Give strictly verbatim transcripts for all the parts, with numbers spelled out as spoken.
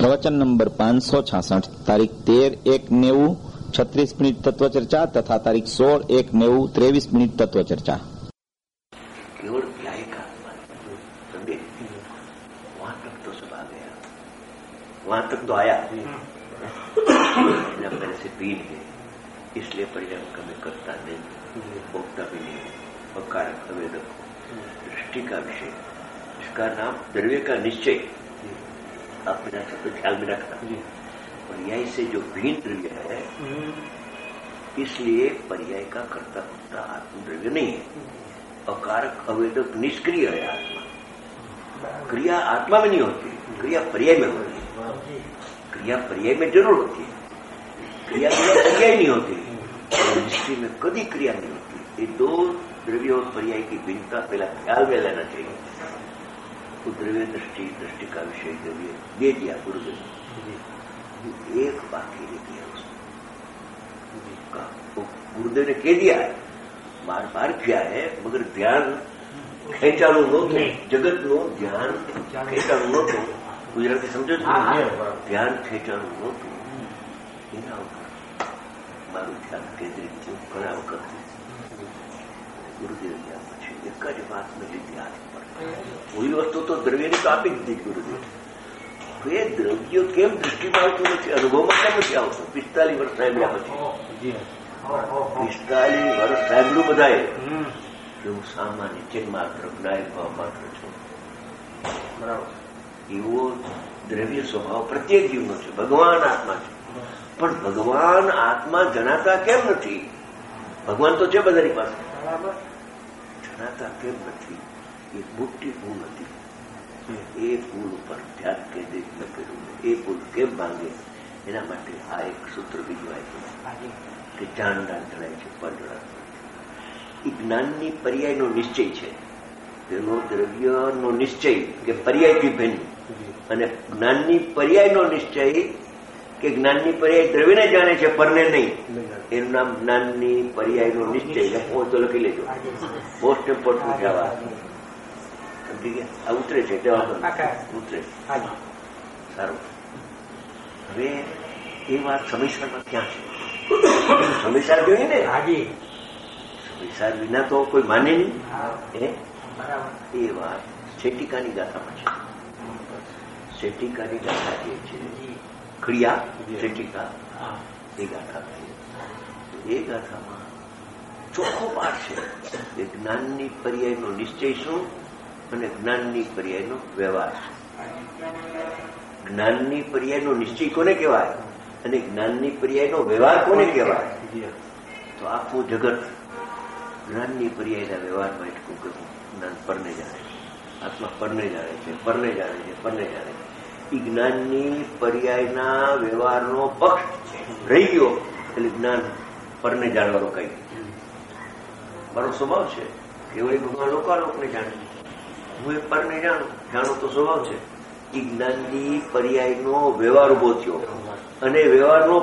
પ્રવચન નંબર પાંચસો છાસઠ તારીખ તેર એક નેવું છત્રીસ મિનિટ તત્વ ચર્ચા તથા તારીખ સોળ એક નેવું ત્રેવીસ મિનિટ તત્વ ચર્ચા. केवल न्याय का समझे, वहां तक तो सब आ गया, वहां तक तो आया. मेरे से पीन है इसलिए परिणाम कभी करता नहीं, भोगता भी नहीं. अकारक अवेदक दृष्टि का विषय, इसका नाम द्रव्य का निश्चय. आप मेरा सब ख्याल में रखना. पर्याय से जो भिन्न द्रव्य है, इसलिए पर्याय का कर्ता भोक्ता आत्मद्रव्य नहीं है. अकारक अवेदक निष्क्रिय है आत्मा. क्रिया आत्मा में नहीं होती, क्रिया पर्याय में होती है. क्रिया पर्याय में जरूर होती है, क्रिया क्रिया पर्याय नहीं होती. दृष्टि में कभी क्रिया नहीं होती. ये दो द्रव्य और पर्याय की भिन्नता पहला ख्याल में लेना चाहिए. तो द्रव्य दृष्टि, दृष्टि का विषय द्रव्य दे दिया गुरुदेव, एक बाकी रह गया उसका. गुरुदेव ने कह दिया है, बार बार किया है, मगर ध्यान ખેંચાણું નહોતું. જગતનું ધ્યાન ખેંચાણું નહોતું. ગુજરાતી સમજો છો, ધ્યાન ખેંચાણું નહોતું. એના ઉપર મારું ધ્યાન કેન્દ્રિત થયું ઘણા વખત. ગુરુદેવ ત્યાં પછી એક જ વાત મેં લીધી હાથ પર. કોઈ વસ્તુ તો દ્રવ્યની તો આપી દીધી ગુરુદેવ. એ દ્રવ્ય કેમ દૃષ્ટિમાં આવતું નથી, અનુભવમાં કેમ નથી આવતું? પિસ્તાલીસ વર્ષ સાંભળ્યા પછી, પિસ્તાલીસ વર્ષ સાંભળ્યું બધાએ. હું સામાન્ય ચિન્હ માત્ર જ્ઞાય ભાવ માત્ર છું. બરાબર. એવો દ્રવ્ય સ્વભાવ પ્રત્યેક જીવનો છે. ભગવાન આત્મા છે, પણ ભગવાન આત્મા જણાતા કેમ નથી? ભગવાન તો છે બધાની પાસે, જણાતા કેમ નથી? એ મોટી ભૂલ હતી. એ ભૂલ ઉપર ધ્યાન કેન્દ્રિત ન કર્યું. એ ભૂલ કેમ ભાંગે એના માટે આ એક સૂત્ર બીજું આપ્યું કે જાણનાર જણાય છે, પર જણાય. એ જ્ઞાનની પર્યાયનો નિશ્ચય છે. તેનો દ્રવ્યનો નિશ્ચય કે પર્યાયથી ભિન્ન, અને જ્ઞાનની પર્યાયનો નિશ્ચય કે જ્ઞાનની પર્યાય દ્રવ્યને જાણે છે, પરને નહીં. એનું નામ જ્ઞાનની પર્યાયનો નિશ્ચય. હું તો લખી લેજો, પોસ્ટ ઇમ્પોર્ટન્ટ કહેવા. સમજી ગયા? આ ઉતરે છે, ઉતરે. સારું. હવે એ વાત સમયસરમાં ક્યાં છે? સમયસર જોઈએ ને. હાજી, સમયસર વિના તો કોઈ માને નહીં. એ વાત શેટિકાની ગાથામાં છે. શેટિકાની ગાથા જે છે, ક્રિયા શેટિકા, એ ગાથા છે. એ ગાથામાં ચોખ્ખો પાઠ છે કે જ્ઞાનની પર્યાયનો નિશ્ચય શું અને જ્ઞાનની પર્યાયનો વ્યવહાર શું. જ્ઞાનની પર્યાયનો નિશ્ચય કોને કહેવાય અને જ્ઞાનની પર્યાયનો વ્યવહાર કોને કહેવાય? તો આખું જગત જ્ઞાનની પર્યાયના વ્યવહારમાં એટલું કરવું. જ્ઞાન પરને જાણે છે, આત્મા પરને જાણે છે, પરને જાણે છે, પરને જાણે છે. એ જ્ઞાનની પર્યાયના વ્યવહારનો પક્ષ રહી ગયો એટલે જ્ઞાન પરને જાણવાનો કઈ. મારો સ્વભાવ છે કેવળ ભગવાન લોકાલોકને જાણે. હું એ પરને જાણું, જાણું તો સ્વભાવ છે. એ જ્ઞાનની પર્યાયનો વ્યવહાર ઉભો થયો અને વ્યવહારનો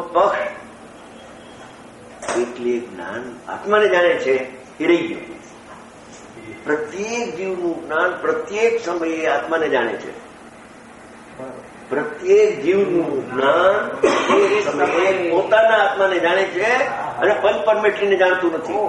પક્ષ એટલે જ્ઞાન આત્માને જાણે છે એ રહી ગયું. પ્રત્યેક જીવનું જ્ઞાન પ્રત્યેક સમયે આત્માને જાણે છે. પ્રત્યેક જીવનું જ્ઞાન એક સમયે પોતાના આત્માને જાણે છે અને પંચ પરમેશ્વરીને જાણતું નથી.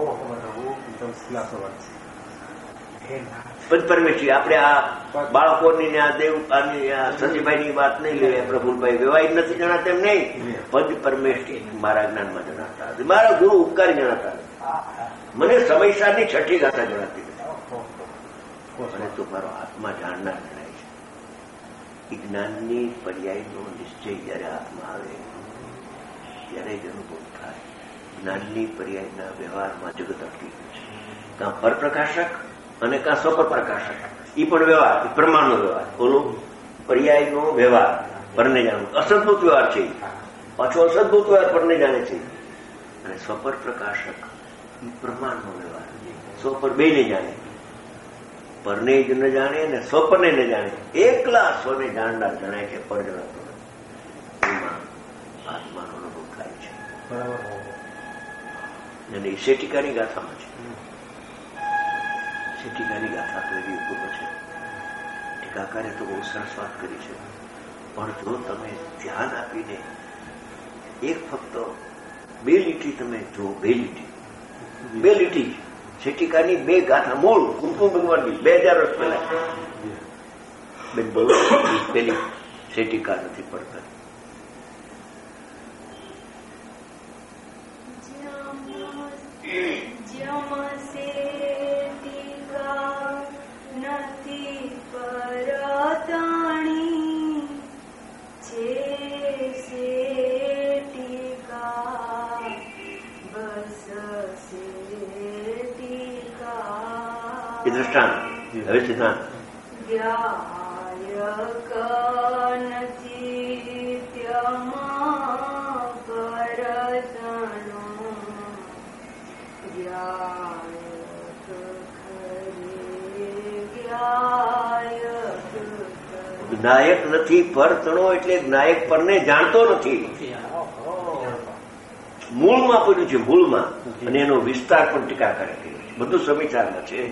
પંચ પરમેશ્વરી આપણે આ બાળકોની આ દેવ સંજયભાઈની વાત નહીં લઈએ. પ્રફુલભાઈ વ્યવહારિક નથી જણાતા એમ નહીં, પંચ પરમેશ્વરી મારા જ્ઞાનમાં જણાતા હતી. મારા ગુરુ ઉપકારી જણાતા નથી. મને સમયસારની છઠ્ઠી ગાથા જણાતી નથી. મને તો મારો આત્મા જાણનાર જણાય છે. એ જ્ઞાનની પર્યાયનો નિશ્ચય જયારે આત્મા આવે ત્યારે જ અનુભવ થાય. જ્ઞાનની પર્યાયના વ્યવહારમાં જગત અટકી ગયું છે. કાં પરપ્રકાશક અને કાં સ્વપર પ્રકાશક. એ પણ વ્યવહાર, એ પ્રમાણનો વ્યવહાર. બોલો, પર્યાયનો વ્યવહાર પરને જાણવું. અસદભૂત વ્યવહાર છે, પાછો અસદભૂત વ્યવહાર પરને જાણે છે. અને સ્વપર પ્રકાશક એ પ્રમાણનો વ્યવહાર. સ્વપર બે ને જાણે, પરને જ ન જાણે અને સ્વપરને ન જાણે. એકલા સ્વને જાણનાર જણાય છે, પર જણાતો નથી. એમાં આત્માનો અનુભવ થાય છે. અને એ શેટિકાની ગાથામાં છે. શેટિકાની ગાથા તો એવી ઉપર છે. ટીકાકારે તો બહુ સરસ વાત કરી છે. પણ જો તમે ધ્યાન આપીને એક ફક્ત બે લીટી તમે જો બે લીટી બે લીટી શેટિકાની બે ગાથા મૂળ કુમકુમ ભગવાનની બે હજાર વર્ષ પહેલા બેન બહુ પેલી શેટિકા નથી પડતા. એ દ્રષ્ટાંત હવે સિદ્ધાંત જ્ઞાયક નથી પર તણો એટલે જ્ઞાયક પરને જાણતો નથી. મૂળમાં પડ્યું છે, મૂળમાં, અને એનો વિસ્તાર પણ ટીકા કરે છે. બધું સમીચારમાં છે.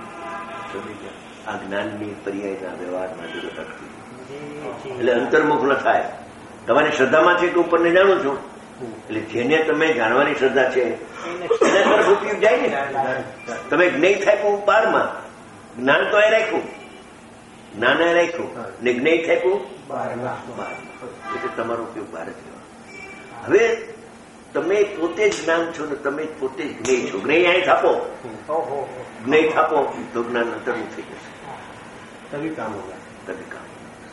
આ જ્ઞાનની પર્યાયના વ્યવહારમાં જગત અટકી એટલે અંતર્મુખ ન થાય. તમારી શ્રદ્ધામાં છે કે હું પરને જાણું છું, એટલે જેને તમે જાણવાની શ્રદ્ધા છે એના તરફ ઉપયોગ જાય ને. તમે જ્ઞેય થાય હું બારમાં જ્ઞાન તો એ રાખ્યું, જ્ઞાન એ રાખ્યું ને જ્ઞેય થાય બાર એટલે તમારો ઉપયોગ બહાર જ લેવા. હવે તમે પોતે જ જ્ઞાન છો ને તમે પોતે જ જ્ઞેય છો. જ્ઞેય અહીં થાપો, જ્ઞેય થાપો તો જ્ઞાન અંતરનું થઈ જશે. તभी કામ હોગા, તभी કામ.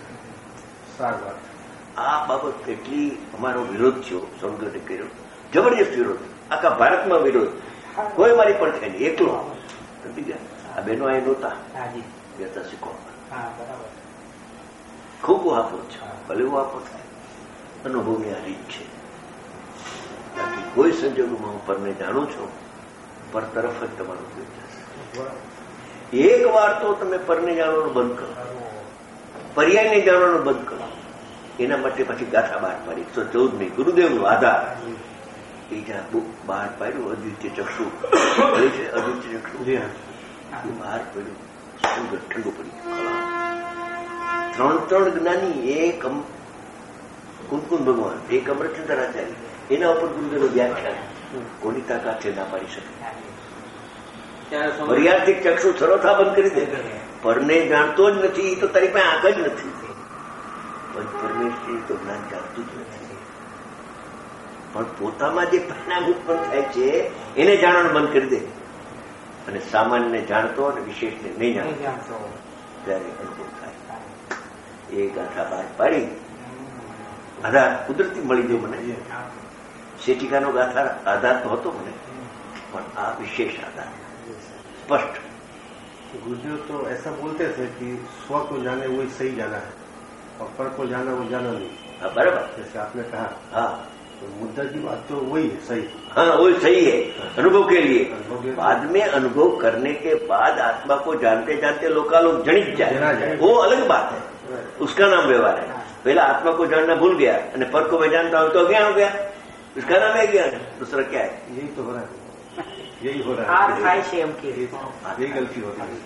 આ બાબત કેટલી અમારો વિરોધ થયો, સમજોને કર્યો, જબરજસ્ત વિરોધ, આખા ભારતમાં વિરોધ. કોઈ મારી પણ થાય નહીં, એકલો. આ બહેનો અહીં નહોતા જતા શીખવા. ખૂબ વાપો છે, ભલે વાપો થાય, અનુભવની આ રીત છે. બાકી કોઈ સંજોગોમાં હું પરને જાણું છું, પર તરફ જ તમારો ઉપયોગ થશે. એક વાર તો તમે પરને જાણવાનું બંધ કરો, પર્યાયને જાણવાનું બંધ કરો. એના માટે પછી ગાથા બહાર પાડી એકસો ચૌદ ની ગુરુદેવનું આધાર એ જ્યાં બુક બહાર પાડ્યું અદ્વિતીય ચક્ષુ છે, અદ્વિતીય ચક્ષુ બહાર પડ્યું, ઠંડુ પડ્યું. ત્રણ ત્રણ જ્ઞાની, એક કુંકુમ ભગવાન, એક અમરચંદ્રાચાર્ય, એના ઉપર ગુરુદેવનું વ્યાખ્યાન. કોની તાકાત છે ના પાડી શકે? મર્યાદિક ચક્ષુ સરોથા બંધ કરી દે. પરને જાણતો જ નથી તો તારી પાસે આંખ જ નથી. પણ પરમેશ્વર તો જ્ઞાન જાણતું જ નથી. પણ પોતામાં જે પરિણામ ઉત્પન્ન થાય છે એને જાણવાનું બંધ કરી દે અને સામાન્ય જાણતો અને વિશેષને નહીં જાણતો ત્યારે અનુભવ થાય. એ ગાથા બહાર પાડી આધાર કુદરતી મળી ગયો મને. શેટિકાનો ગાથા આધાર તો હતો મને, પણ આ વિશેષ આધાર स्पष्ट. गुरुदेव तो ऐसा बोलते थे कि स्व को जाने वही सही जाना है और पर को जाना वो जाना नहीं. हाँ बराबर, जैसे आपने कहा. हाँ तो मुद्दा की बात तो वही है, सही. हाँ वही सही है अनुभव के लिए. बाद में अनुभव करने के बाद आत्मा को जानते जानते लोकालोक जनित जाए, वो अलग बात है, उसका नाम व्यवहार है. पहला आत्मा को जानना भूल गया और पर को मैं जानता हूं तो अज्ञान हो गया, उसका नाम है ज्ञान. दूसरा क्या है? यही तो हो रहा है, यही हो रहा है, यही गलती हो रही है.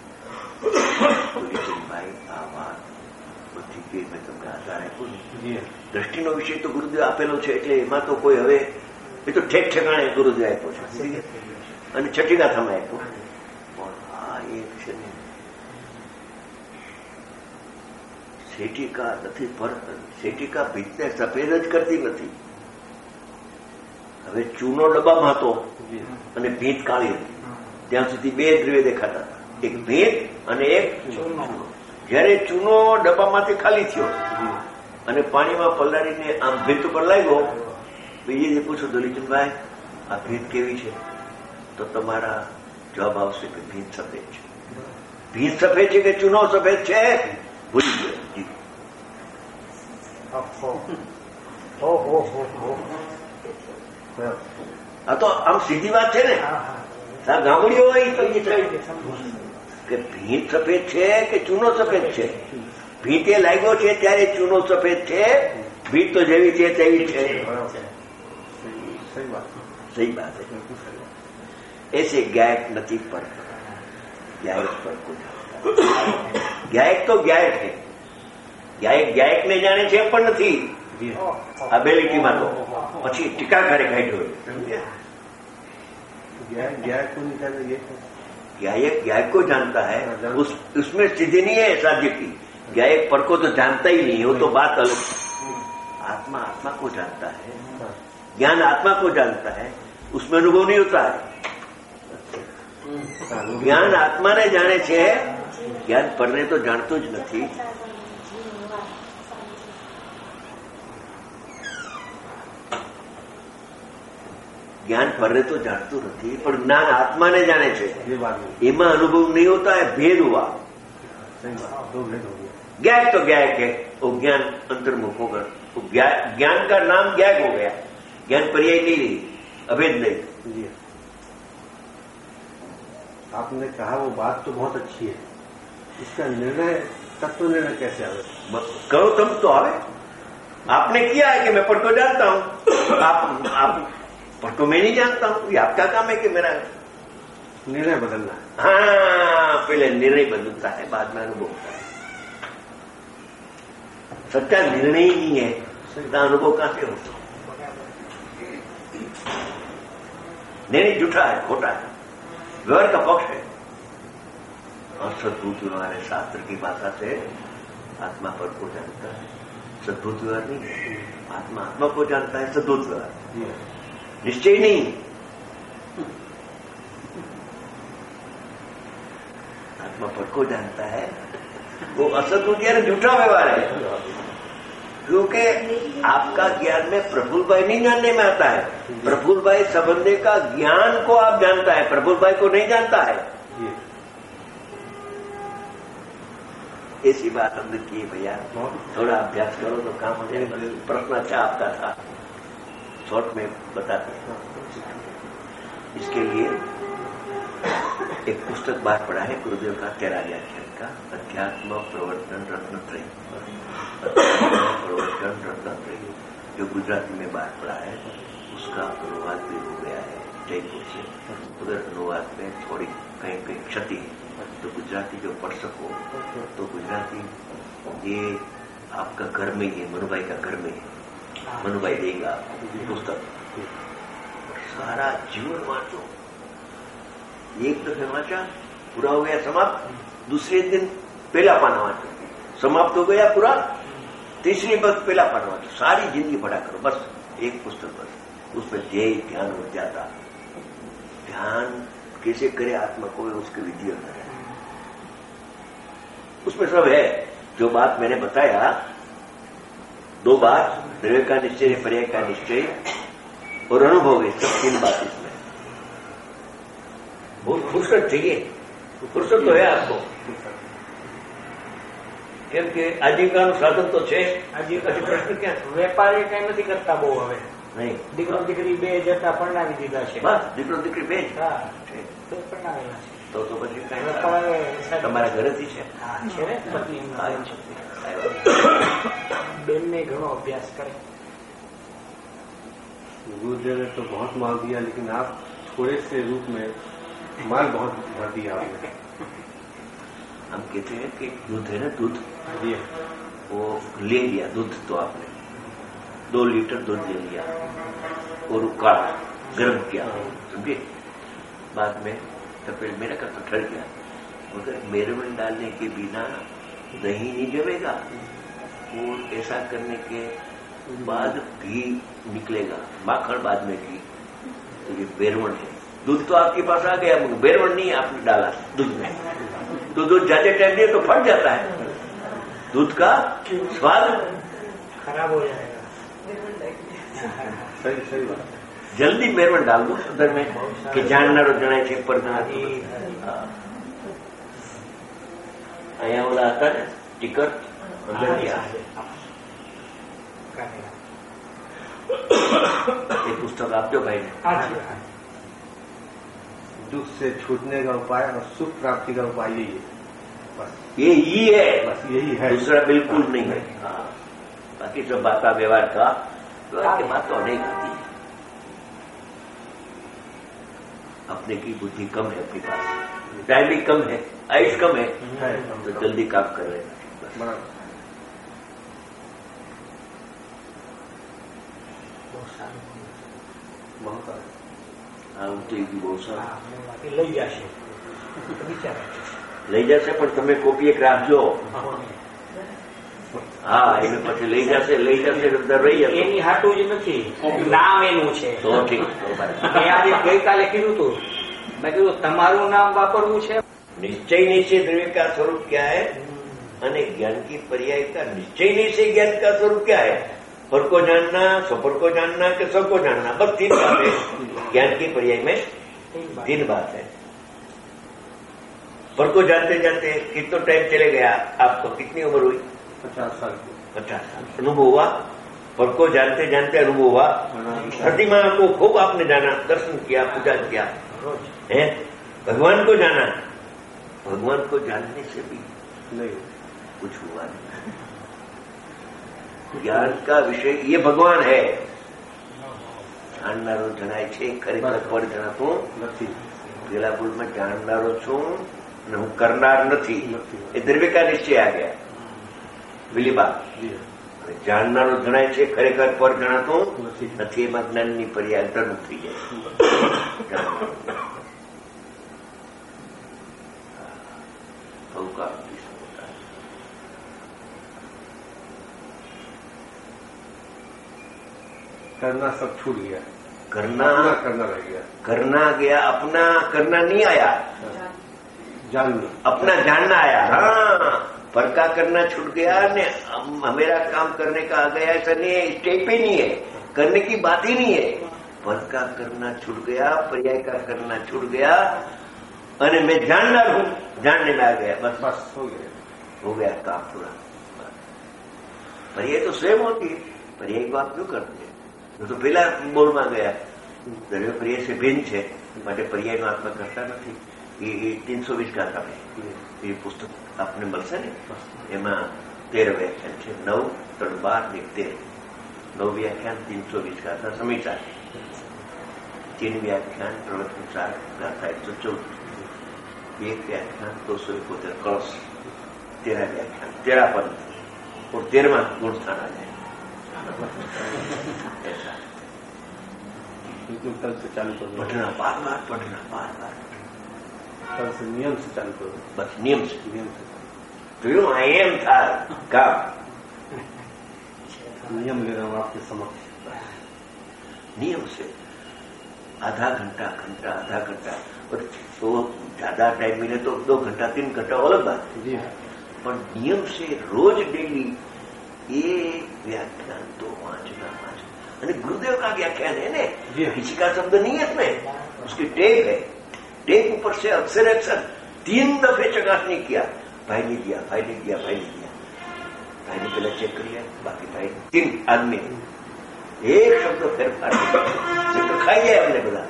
ભાઈ આ વાત બધી કે મેં તમને આધાર આપ્યો ને, દ્રષ્ટિનો વિષય તો ગુરુદેવ આપેલો છે એટલે એમાં તો કોઈ હવે એ તો ઠેક ઠેકાણે ગુરુદેવ આપ્યો છે અને છઠ્ઠી ગાથામાં આપ્યો. પણ આ એક છે ને શેટિકા નથી, પર શેટિકા ભીતને સફેદ જ કરતી નથી. હવે ચૂનો ડબ્બામાં હતો અને ભીત કાળી હતી, ત્યાં સુધી બે દ્રવ્ય દેખાતા હતા, એક ભીત અને એક ચૂનો. જયારે ચૂનો ડબ્બામાંથી ખાલી થયો અને પાણીમાં પલાળીને આમ ભીત ઉપર લાગ્યો, બીજે પૂછ્યું દલીચંદભાઈ આ ભીત કેવી છે? તો તમારા જવાબ આવશે કે ભીત સફેદ છે. ભીત સફેદ છે કે ચૂનો સફેદ છે? ભૂલી ગયો. આ તો આમ સીધી વાત છે ને. આ ગામડીઓ હોય કે ભીત સફેદ છે કે ચૂનો સફેદ છે? ભીતે લાગ્યો છે ત્યારે ચૂનો સફેદ છે, ભીત તો જેવી છે તેવી છે. સહી बात है. ऐसे गायक નથી પર गायक पर को गायक तो गायक है, ગાયક ગાયકને જાણે છે પણ નથી जी આ બે લીટીમાં તો પછી ટીકાકારે કાઢ્યો સમજ્યા गायक गायक को नहीं जाने ये तो गायक गायक को जानता है उस उसमें स्थिति नहीं है साध्य की गायक पर को तो जानता ही नहीं वो तो बात अलग आत्मा आत्मा को जानता है ज्ञान आत्मा को जानता है उसमें अनुभव नहीं होता है જ્ઞાન આત્માને જાણે છે જ્ઞાન પરને તો જાણતું જ નથી જ્ઞાન પરને તો જાણતું નથી પણ જ્ઞાન આત્માને જાણે છે ये बात नहीं એમાં અનુભવ नहीं होता है भेद हुआ सही बात दो भेद हो गया ज्ञान तो ज्ञायक है वो ज्ञान अंतर्मुख होकर वो ज्ञान का नाम ज्ञायक हो गया ज्ञान पर्याय नहीं रही अभेद नहीं जी आपने कहा वो बात तो बहुत अच्छी है इसका निर्णय तत्व निर्णय कैसे आवे करो तुम तो आवे आपने किया है कि मैं पढ़ को जानता हूं आप आप पढ़ को मैं नहीं जानता हूं ये आपका काम है कि मेरा निर्णय बदलना है हाँ पहले निर्णय बदलता है बाद में अनुभव होता है सच्चा निर्णय ही नहीं है सच्चा अनुभव कहां से होता निर्णय झूठा है खोटा है व्यवहार का पक्ष है और सद्भूत व्यवहार है शास्त्र की भाषा से आत्मा पर को जानता है सद्भूत व्यवहार नहीं है आत्मा आत्मा को जानता है सद्भूत व्यवहार निश्चय नहीं आत्मा पर को जानता है वो असद्भूत यानी झूठा व्यवहार है क्योंकि आपका ज्ञान में प्रफुल्ल भाई नहीं जानने में आता है प्रफुल्ल भाई संबंधी का ज्ञान को आप जानता है प्रफुल्ल भाई को नहीं जानता है ऐसी बात हमने की भैया थोड़ा अभ्यास करो तो काम हो जाएगा प्रश्न अच्छा आपका था शॉर्ट में बताते इसके लिए एक पुस्तक बात पढ़ा है गुरुदेव का तेरा व्याख्यान का अध्यात्म प्रवर्तन रत्नत्रय प्रवर्तन रत्नत्रय जो गुजराती में बात पढ़ा है उसका अनुवाद भी हो गया है जयपुर से उधर अनुवाद में थोड़ी कहीं कहीं क्षति है तो गुजराती जो पढ़ सको तो गुजराती ये आपका घर में ही है मनुभाई का घर में है मनुभाई देगा आपको पुस्तक सारा जीवन वाँचो एक दफे वाँचा पूरा हो गया समाप्त दूसरे दिन पहला पाना वाँचो समाप्त हो गया पूरा तीसरी वक्त पहला पाना वाँचो सारी जिंदगी पढ़ा करो बस एक पुस्तक बस उसमें ध्येय ध्यान हो जाता ध्यान कैसे करे आत्मा को उसके विधि अंदर है उसमें सब है जो बात मैंने बताया दो बात द्रव्य का निश्चय पर्याय का निश्चय और अनुभव है सब तीन बात इसमें बहुत फुर्सत चाहिए फुर्सत तो है आपको કેમ કે આજીવિકાનું સાધન તો છે આજીવિકા પ્રશ્ન ક્યાં વેપારી કઈ નથી કરતા બહુ હવે નહીં દીકરો દીકરી બે જતા પરણાવી દીધા છે બસ દીકરો દીકરી બે જ હા છે બે પરણાવેલા છે તો તો પછી કઈ વેપાર તમારા ઘરેથી છે હા છે ને પત્ની એમના આવ્યો છે આવ્યો. બેનને ઘણો અભ્યાસ કરે गुरुदेव ने तो बहुत माल दिया लेकिन आप थोड़े से रूप में माल बहुत भर दिया आपने हम कहते हैं कि दूध है ना दूध जी वो ले लिया दूध तो आपने दो लीटर दूध ले लिया और उकाड़ा गर्म किया समझे बाद में तपेल मेरा का तो ठर गया मगर मेरवन डालने के बिना दही नहीं जमेगा और ऐसा करने के बाद घी निकलेगा माखन बाद में घी तो ये बेरवन है दूध तो आपके पास आ गया मगर बेरवन नहीं आपने डाला दूध में तो दूध ज्यादा टाइम दिए तो फट जाता है दूध का स्वाद खराब हो जाएगा सही सही बात जल्दी मेरवन डाल दो अंदर में कि जाननारो जણાય છે પર અહીંયા ઓલા હતા ને ટિકટ અંદર ગયા ये पुस्तक आप जो भाई ने दुख से छूटने का उपाय और सुख प्राप्ति का उपाय यही है बस ये ही है बस यही है दूसरा बिल्कुल नहीं है हाँ। बाकी सब बाता व्यवहार का व्यवहार की बात तो नहीं करती है अपने की बुद्धि कम है अपने पास टाइम भी कम है आयुष कम है है तो जल्दी काम कर रहे हैं बराबर બહુ સારું બહુ સારું. આવું થઈ ગયું બહુ સારું. હા, મને બાકી લઈ જશે વિચારે લઈ જશે પણ તમે કોપી એક રાખજો. હા એને પછી લઈ જશે લઈ જશે બધા રહી જશે. એની હાટું જ નથી, નામ એનું છે. તો ઠીક તો બરાબર. મેં આજે ગઈકાલે કીધું હતું, મેં કીધું તમારું નામ વાપરવું છે. निश्चय निश्चय द्रव्य का स्वरूप क्या है અને ज्ञान की पर्याय का निश्चय निश्चय ज्ञान का स्वरूप क्या है? पर को जानना, स्वपर को जानना कि सबको जानना, बस तीन बात है ज्ञान की पर्याय में. तीन बात है. पर को जानते जानते कितना टाइम चले गया आपको? कितनी उम्र हुई? पचास साल की. पचास साल. अनुभव हुआ? पर को जानते जानते अनुभव हुआ? प्रतिमा को खूब आपने जाना, दर्शन किया, पूजा किया है, भगवान को जाना. भगवान को जानने से भी नहीं कुछ हुआ नहीं. ज्ञान का विषय ये भगवान है. जाननारो जनाय छे, खरेखर पर जनातो નથી. પેલા ભૂલમાં જાણનારો છું અને હું કરનાર નથી. એ દ્રવ્ય કા નિશ્ચય આ ગયા પેલી બાત. જાણનારો જણાય છે, ખરેખર પર જણાતો નથી. એમાં જ્ઞાનની પર્યાય અંતર્મુખ થઈ જાય. अवकाश होता है. करना सब छूट गया. करना अपना करना रह गया. करना गया, अपना करना नहीं आया. जानना, अपना जानना आया. हाँ, पर का करना छूट गया ने मेरा काम करने का आ गया, ऐसा नहीं है. स्टेप ही नहीं है, करने की बात ही नहीं है. पर का करना छूट गया, पर्याय का करना छूट गया અને मैं जानना हूं, जानने में आ गया. बस बस हो गया. हो गया काम पूरा. पर्याय तो स्वयं होती है. पर्याय को आप क्यों करते हैं? तो પેલા બોલમાં ગયા દરેક પર્યાય से भिन्न છે માટે પર્યાયનો આત્મા કરતા નથી. એ तीनसौ बीस ગાથા એ પુસ્તક આપને મળશે ને. એમાં તેર વ્યાખ્યાન છે. નવ ત્રણ બાર ને તેર. નવ વ્યાખ્યાન तीनसौ बीस ગાથા સમીક્ષા. तीन व्याख्यान प्रवचन सार गाथा एक सौ चौदह. एक व्याख्यान दो सौ इकोतेर कलश. तेरह व्याख्यान तेरह पद और तेरहवा गुण स्थान आ जाए. ऐसा बिल्कुल कल से चालू करो. पढ़ना, बार बार पढ़ना, बार बार कल से नियम से चालू करो. बस नियम से. नियम से तो यू आई एम था काम. नियम ले रहा हूँ आपके समक्ष. नियम से आधा घंटा घंटा आधा घंटा और तो ज्यादा टाइम मिले तो दो घंटा तीन घंटा अलग बात है. जी पर नियम से रोज डेली ये व्याख्यान तो वांचना वांचना. અને ગુરુદેવ का व्याख्यान है ना, किसी का शब्द नहीं है इसमें. उसकी टेप है. टेप ऊपर से अक्षर अक्षर तीन दफे चकासनी किया. भाई ने दिया, भाई ने दिया, भाई ने दिया. भाई ने पहले चेक किया, बाकी भाई तीन आदमी एक शब्द फेरफार तो खाई જાય અમને બધા.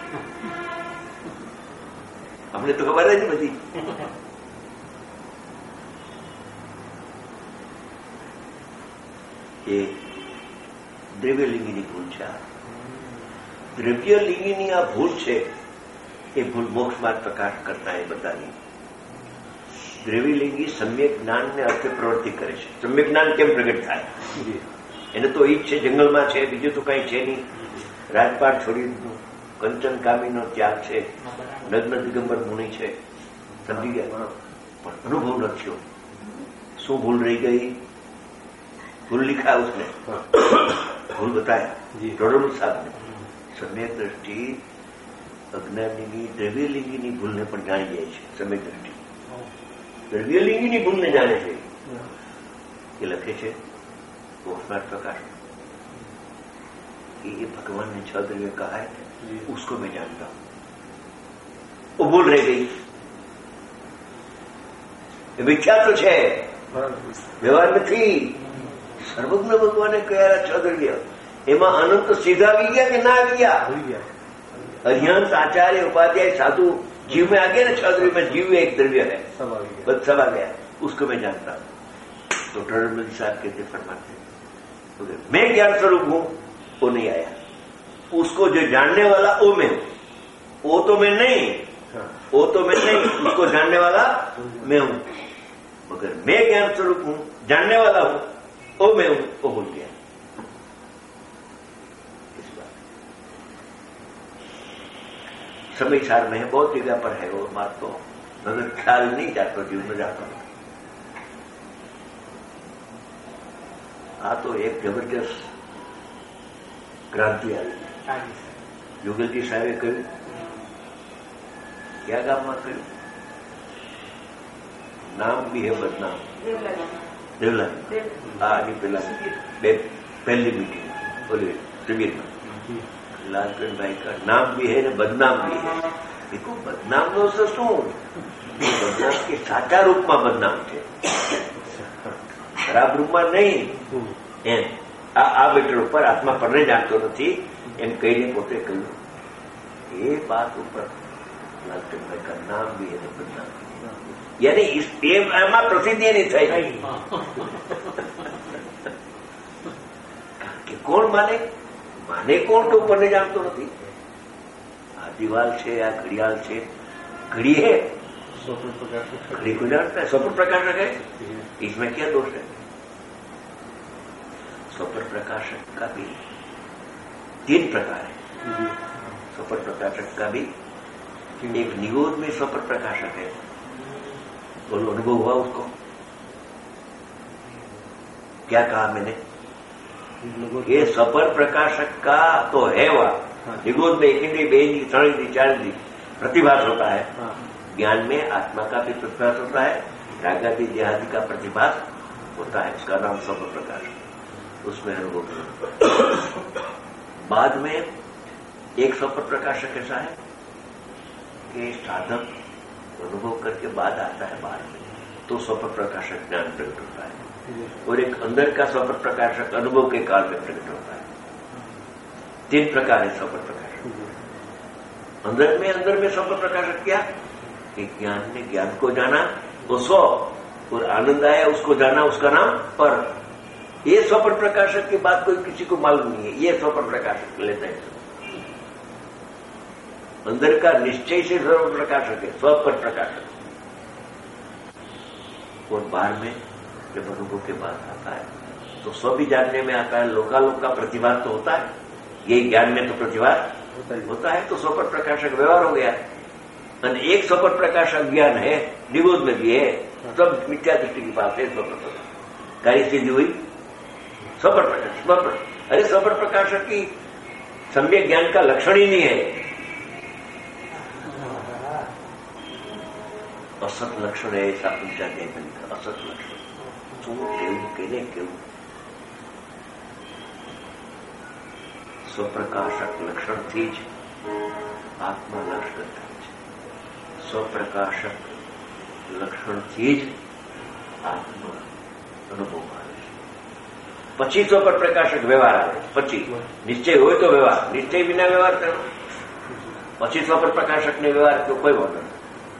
અમને તો ખબર જ બધી. એ દ્રવ્યલિંગીની ભૂલ છે. દ્રવ્યલિંગીની આ ભૂલ છે એ ભૂલ મોક્ષ માર્ગ પ્રકાશ કરતા એ બધાની. દ્રવ્યલિંગી સમ્યક જ્ઞાનને અર્થે પ્રવૃત્તિ કરે છે. સમ્યક જ્ઞાન કેમ પ્રગટ થાય? એને તો ઈ જ છે, જંગલમાં છે, બીજું તો કઈ છે નહીં. રાજપાટ છોડી દીધું, કંચન કામીનો ત્યાગ છે, નગ્ન દિગંબર મુનિ છે. સમજી ગયા? પણ અનુભવ ન થયો. શું ભૂલ રહી ગઈ? भूल लिखा उसने, भूल बताया डोडोल साहब ने. सम्यक दृष्टि अज्ञानी द्रव्यलिंगी भूलने पर जानी जाए છે. सम्यक दृष्टि द्रव्यलिंगी भूलने जाने છે. ये लखे છે मोक्षमार्ग प्रकाश. ये भगवान ने छह द्रव्य कहा है, उसको मैं जानता हूं. वो भूल रह गई. मिथ्या तो છે, વ્યવહાર નથી. સર્વજ્ઞ ભગવાને કહેલા છ દ્રવ્ય એમાં અનંત સીધા આવી ગયા કે ના આવી ગયા? અરિહંત आचार्य उपाध्याय साधु जीव में आ गया ना. छह द्रव्य में जीव एक द्रव्य है, बस सब आ गया. उसको मैं जानता हूं. तो डोडोल साहब कहते फरमाते मैं ज्ञान स्वरूप हूं, वो नहीं आया. उसको जो जानने वाला वो मैं हूं. वो तो मैं नहीं, वो तो मैं नहीं, उसको जानने वाला मैं हूं. मगर मैं ज्ञान स्वरूप हूं, जानने वाला हूं, वो मैं हूं, वो भूल गया. समय सार में है, बहुत जगह पर है वो बात, तो मगर ख्याल नहीं जाता, जीवन में जाता हूं। आ तो एक जबरदस्त क्रांति आई। युगलजी साहेबे કહ્યું, क्या ગામમાં કહ્યું? નામ બી હે બદનામ. દેવલા હા આની પેલા પહેલી મીટિંગ બોલી શિબિરમાં લાલકન ભાઈ का नाम भी है ने बदनाम भी है. देखो बदनाम નો અર્થ શું? બદનામ કે સાચા રૂપમાં બદનામ છે, ખરાબ રૂપમાં નહીં. એમ આ બેટર ઉપર આત્મા પરને જાણતો નથી એમ કહીને પોતે કહ્યું. એ બાત ઉપર લાલકન ભાઈ का नाम भी है ने बदनाम, यानी इस એમાં પ્રસિદ્ધિ નહીં થઈ. કે કોણ માને માને કોણ તો ઉપરને જાણતો નથી. આ દિવાલ છે, આ ઘડિયાળ છે, घड़ी है, घड़ी को जानता है, स्वप्न प्रकाशक है, इसमें क्या दोष है? स्वप्न प्रकाशक का भी तीन प्रकार है. स्वप्न प्रकाशक का भी एक निगोद में स्वप्न प्रकाशक है. बोलो अनुभव हुआ उसको? क्या कहा मैंने? ये स्वप्न प्रकाशक का तो है वह निगोद में एक इंद्री, बे इंद्री, त्रण इंद्री, चार इंद्री प्रतिभास होता है. ज्ञान में आत्मा का भी प्रतिभास होता है, रागादि देहादि का प्रतिभास होता है, उसका नाम स्वप्न प्रकाश. उसमें अनुभव. बाद में एक स्वप्न प्रकाशक ऐसा है कि साधक अनुभव करके बाद आता है बाहर में, तो स्वप्न प्रकाशक ज्ञान प्रकट होता है. और एक अंदर का स्वप्न प्रकाशक अनुभव के काल में प्रकट होता है. तीन प्रकार है स्वप्न प्रकाशक. अंदर में अंदर में स्वप्न प्रकाशक क्या? कि ज्ञान ने ज्ञान को जाना वो स्व, और आनंद आया उसको जाना, उसका नाम पर. ये स्वप्न प्रकाशक की बात कोई किसी को मालूम नहीं है. ये स्वप्न प्रकाशक लेते हैं. अंदर का निश्चय से स्वप्न प्रकाशक है, स्वप्न प्रकाशक. और बाहर में जब अनुभव के बाद आता है तो स्व भी जानने में आता है. लोकालोक का प्रतिभास तो होता है, ये ज्ञान में तो प्रतिभास होता है. तो स्वप्न प्रकाशक व्यवहार हो गया. और एक स्वप्न प्रकाशक ज्ञान है, निगोद में भी है, सब मिथ्या दृष्टि की बात है. स्वप्न प्रकाश कार्य सिद्धि हुई. स्वप्न प्रकाश स्वप्न अरे स्वप्न प्रकाशक की सम्यक ज्ञान का लक्षण ही नहीं है. असत लक्षण है ऐसा पूछा नहीं. असत लक्षण શું કેવું કેને કેવું? સ્વપ્રકાશક લક્ષણથી જ આત્મા લક્ષણ થાય છે. સ્વપ્રકાશક લક્ષણથી જ આત્મા અનુભવ આવે છે. પછી સ્વપ્ન પ્રકાશક વ્યવહાર આવે. પછી નિશ્ચય હોય તો વ્યવહાર, નિશ્ચય વિના વ્યવહાર કરો. પછી સ્વપ્ન પ્રકાશકને વ્યવહાર તો કોઈ વાંધો નથી.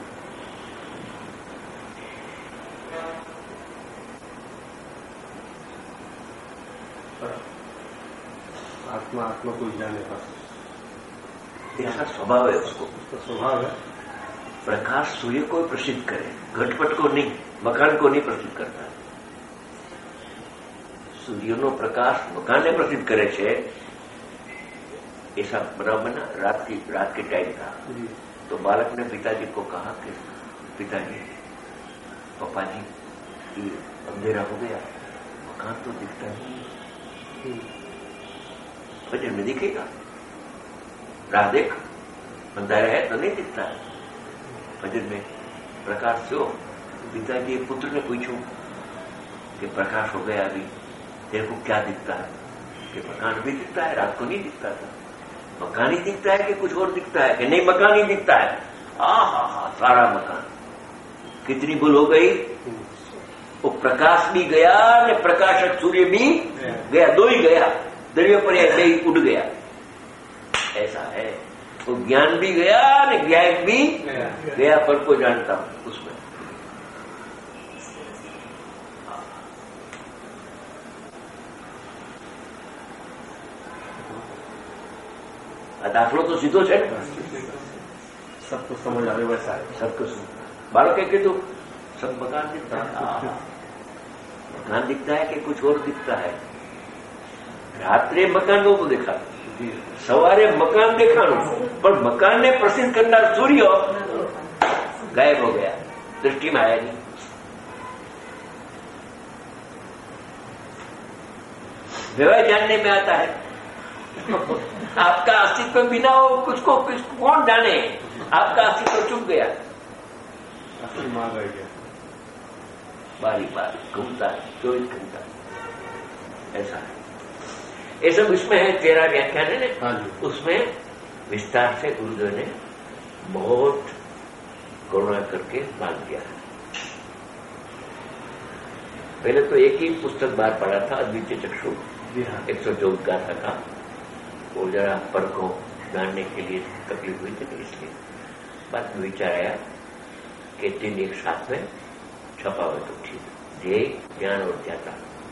आत्मा आत्मा को जाने का ऐसा स्वभाव है उसको. उसका स्वभाव है. प्रकाश सूर्य को प्रसिद्ध करे, घटपट को नहीं, मकान को नहीं प्रसिद्ध करता. सूर्यનો प्रकाश मकान ने प्रसिद्ध करे छे. ऐसा बराबर ना. रात की रात के टाइम था तो बालक ने पिताजी को कहा कि पिताजी पापा जी अंधेरा हो गया, मकान तो दिखता नहीं. फजर में दिखेगा, राह देख, अंधेरा है तो नहीं दिखता है. फजर में प्रकाश से हो. पिताजी पुत्र ने पूछू कि प्रकाश हो गया अभी, तेरे को क्या दिखता है? कि मकान भी दिखता है, रात को नहीं दिखता था. मकान ही दिखता है कि कुछ और दिखता है? कि नहीं, मकान ही दिखता है. आ हा हा सारा मकान. कितनी भूल हो गई? वो प्रकाश भी गया ने प्रकाशक सूर्य भी गया, दो ही गया. दरिया पर ही उड़ गया. ऐसा है. वो ज्ञान भी गया ने ज्ञान भी गया, पर को जानता हूं उसमें. दाखलो तो सीधो है. सबको समझ आवे वैसा है. सबको समझ. बालके कीधું सब मकान दिखता है. मकान दिखता है कि कुछ और दिखता है? રાત્રે મકાન નહોતું દેખાતું, સવારે મકાન દેખાણું, પણ મકાનને પ્રસિદ્ધ કરનાર સૂર્ય ગાયબ હો ગયા, दृष्टि में आया नहीं। व्यवहार जानने में आता है, आपका अस्तित्व बिना हो कुछ को कुछ कौन जाने, आपका अस्तित्व चुप गया, बारी बारी घूमता है चौबीस घंटा, ऐसा है। ये सब इसमें है, तेरा व्याख्यान है ना, उसमें विस्तार से गुरुदेव ने बहुत करुणा करके मान दिया है। पहले तो एक ही पुस्तक बाहर पढ़ा था, अद्वितीय चक्षु एक सौ चौदह गाथा का, वो जरा पर को जानने के लिए तकलीफ हुई थी, इसलिए बाद में विचार आया कि तीन एक साथ में छपा हुआ तो ठीक, ध्येय ज्ञान और ज्ञाता,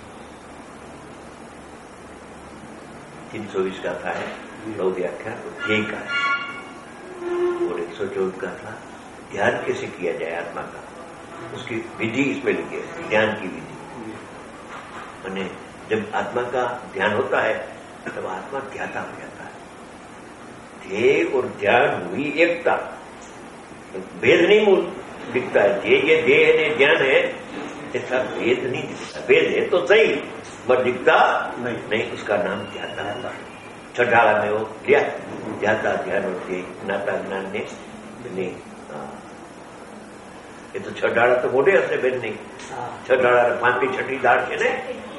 तीन सौ बीस गाथा है, नौ व्याख्यान और ध्येय का है, और एक सौ चौदह गाथा ध्यान कैसे किया जाए आत्मा का, उसकी विधि इसमें लिखी है, ध्यान की विधि। मैंने जब आत्मा का ध्यान होता है तब आत्मा ध्याता हो जाता है, ध्येय और ध्यान हुई एकता, भेद नहीं मूल दिखता है, ये ये ध्येय है ध्यान है, ऐसा भेद नहीं दिखता, भेद है तो सही पर दिखता नहीं, नहीं उसका नाम ध्याता है। छठाड़ा में वो लिया ध्याता ध्यान और ध्येय नाता ज्ञान ने नहीं, એ તો છડાળા તો મોઢે હશે બેન નહીં, છડાળા પાંચમી છઠ્ઠી દાળ છે ને,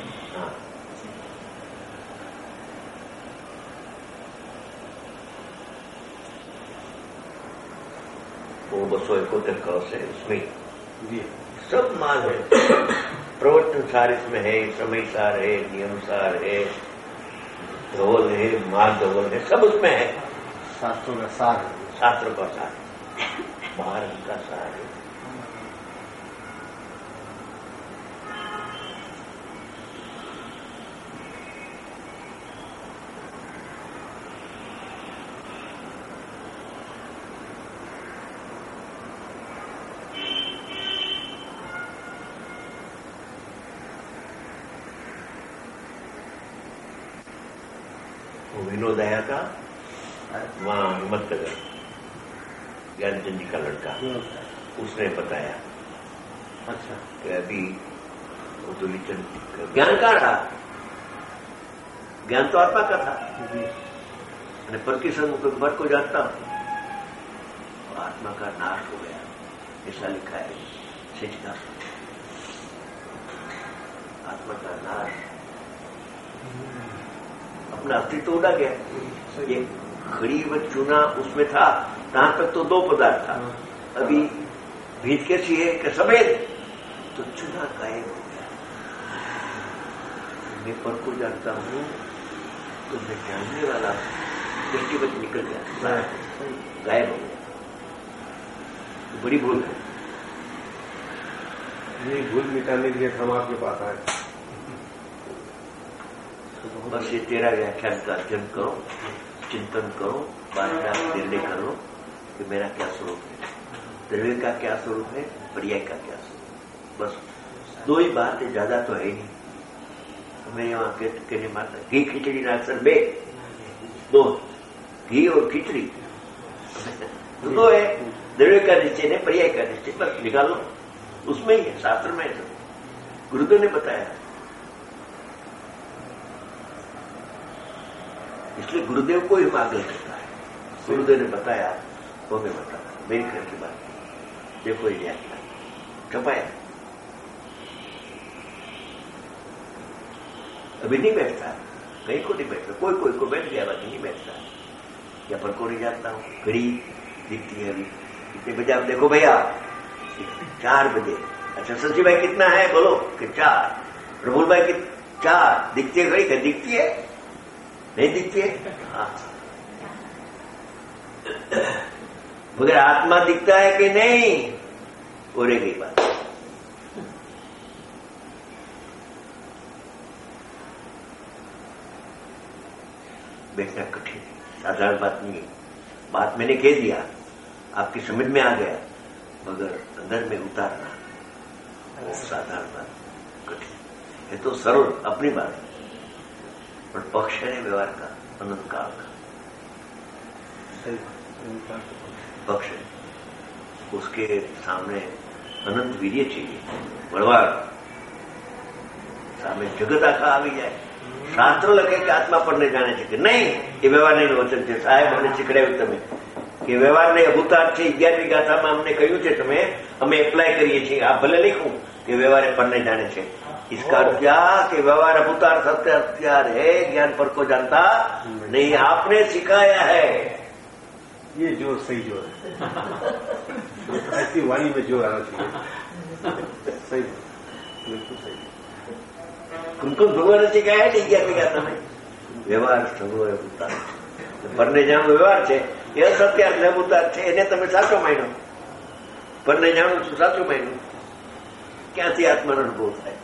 वो बसो इकोतर कौश है, उसमें सब माल है, प्रवचन सार इसमें है, समय सार है, नियम सार है, धवल है, माल धवल है, सब उसमें है, शास्त्रों का सार है, शास्त्रों का सार, भारत का सार है। विनोद आया था वहां हिम्मतनगर, ज्ञानचंद जी का लड़का, उसने बताया अच्छा कि अभी वो तो ज्ञान का रहा, ज्ञान तो आत्मा का था, पर की संग भर को जानता हूं, आत्मा का नाश हो गया, ऐसा लिखा है शिक्षा, आत्मा का नाश, अपना अस्तित्व उड़ा गया। ये खड़ी व चूना उसमें था, तहां तक तो दो पदार्थ था, अभी भीत कैसी है कि सफेद, तो चूना गायब हो गया। मैं पर को जानता हूं तो मैं जानने वाला दृष्टिवत निकल गया, गायब हो गया, तो बड़ी भूल है। ये भूल मिटाने के लिए हम आपके पास आए, बस ये तेरा व्याख्यान का अध्ययन करो, चिंतन करो, बाद में आप निर्णय करो कि मेरा क्या स्वरूप है, द्रव्य का क्या स्वरूप है, पर्याय का क्या स्वरूप, बस दो ही बात है, ज्यादा तो है नहीं। मेरे वहां कहने माता घी खिचड़ी ना अक्सर बे दो, घी और खिचड़ी तो दो है, द्रव्य का निश्चय है, पर्याय का निश्चय, बस निकालो, उसमें ही है, शास्त्र में है, गुरुदेव ने बताया। इसलिए गुरुदेव को ही आगे करता है, गुरुदेव ने बताया वो मैं बताता, मेरी घर की बात देखो, ये व्याख्या छपाया, अभी नहीं बैठता, कहीं को नहीं बैठता, कोई कोई को बैठ गया, बाकी नहीं बैठता, या पर को नहीं जानता हूं, घड़ी दिखती है अभी कितने बजे, आप देखो भैया चार बजे, अच्छा सची भाई कितना है बोलो कि चार, प्रभुल भाई कि चार, दिखती है घड़ी, क्या दिखती है, नहीं दिखती है, हाँ। मगर आत्मा दिखता है कि नहीं, वो रह गई बात। बैठना कठिन है, साधारण बात नहीं है, बात मैंने कह दिया, आपकी समझ में आ गया, मगर अंदर में उतारना वो साधारण बात कठिन है, तो सरल अपनी बात। पर पक्ष है व्यवहार का अनंत काल का पक्ष है, उसके सामने अनंत वीर्य चाहिए, बलवान सामने जगत आखा આવી જાય. શાસ્ત્રો લખે કે આત્મા પરને જાણે છે કે નહીં, એ વ્યવહારનું વચન છે. સાહેબ અમને શીખડાવ્યું તમે કે વ્યવહારને અભૂતાર છે. અગિયારમી ગાથામાં અમને કહ્યું છે તમે, અમે એપ્લાય કરીએ છીએ. આ ભલે લખ્યું કે વ્યવહાર પરને જાણે છે. इसका अर्थ क्या कि व्यवहार अभूतार सत्य हथियार है, ज्ञान पर को जानता नहीं. आपने सिखाया है. ये जोर सही जोर है. ऐसी वाणी में जोर आना चाहिए. सही, बिल्कुल सही. उनको भगवान ने सिखाया है ग्यारहवीं गाथा में व्यवहार સગો એ ભૂતાર પરને જાણવું વ્યવહાર છે, એ સત્યાર્થ ને ભૂતાર છે. એને તમે સાચો માન્યો, પરને જાણવું છું સાચું માન્યું. ક્યાંથી આત્માનો અનુભવ થાય?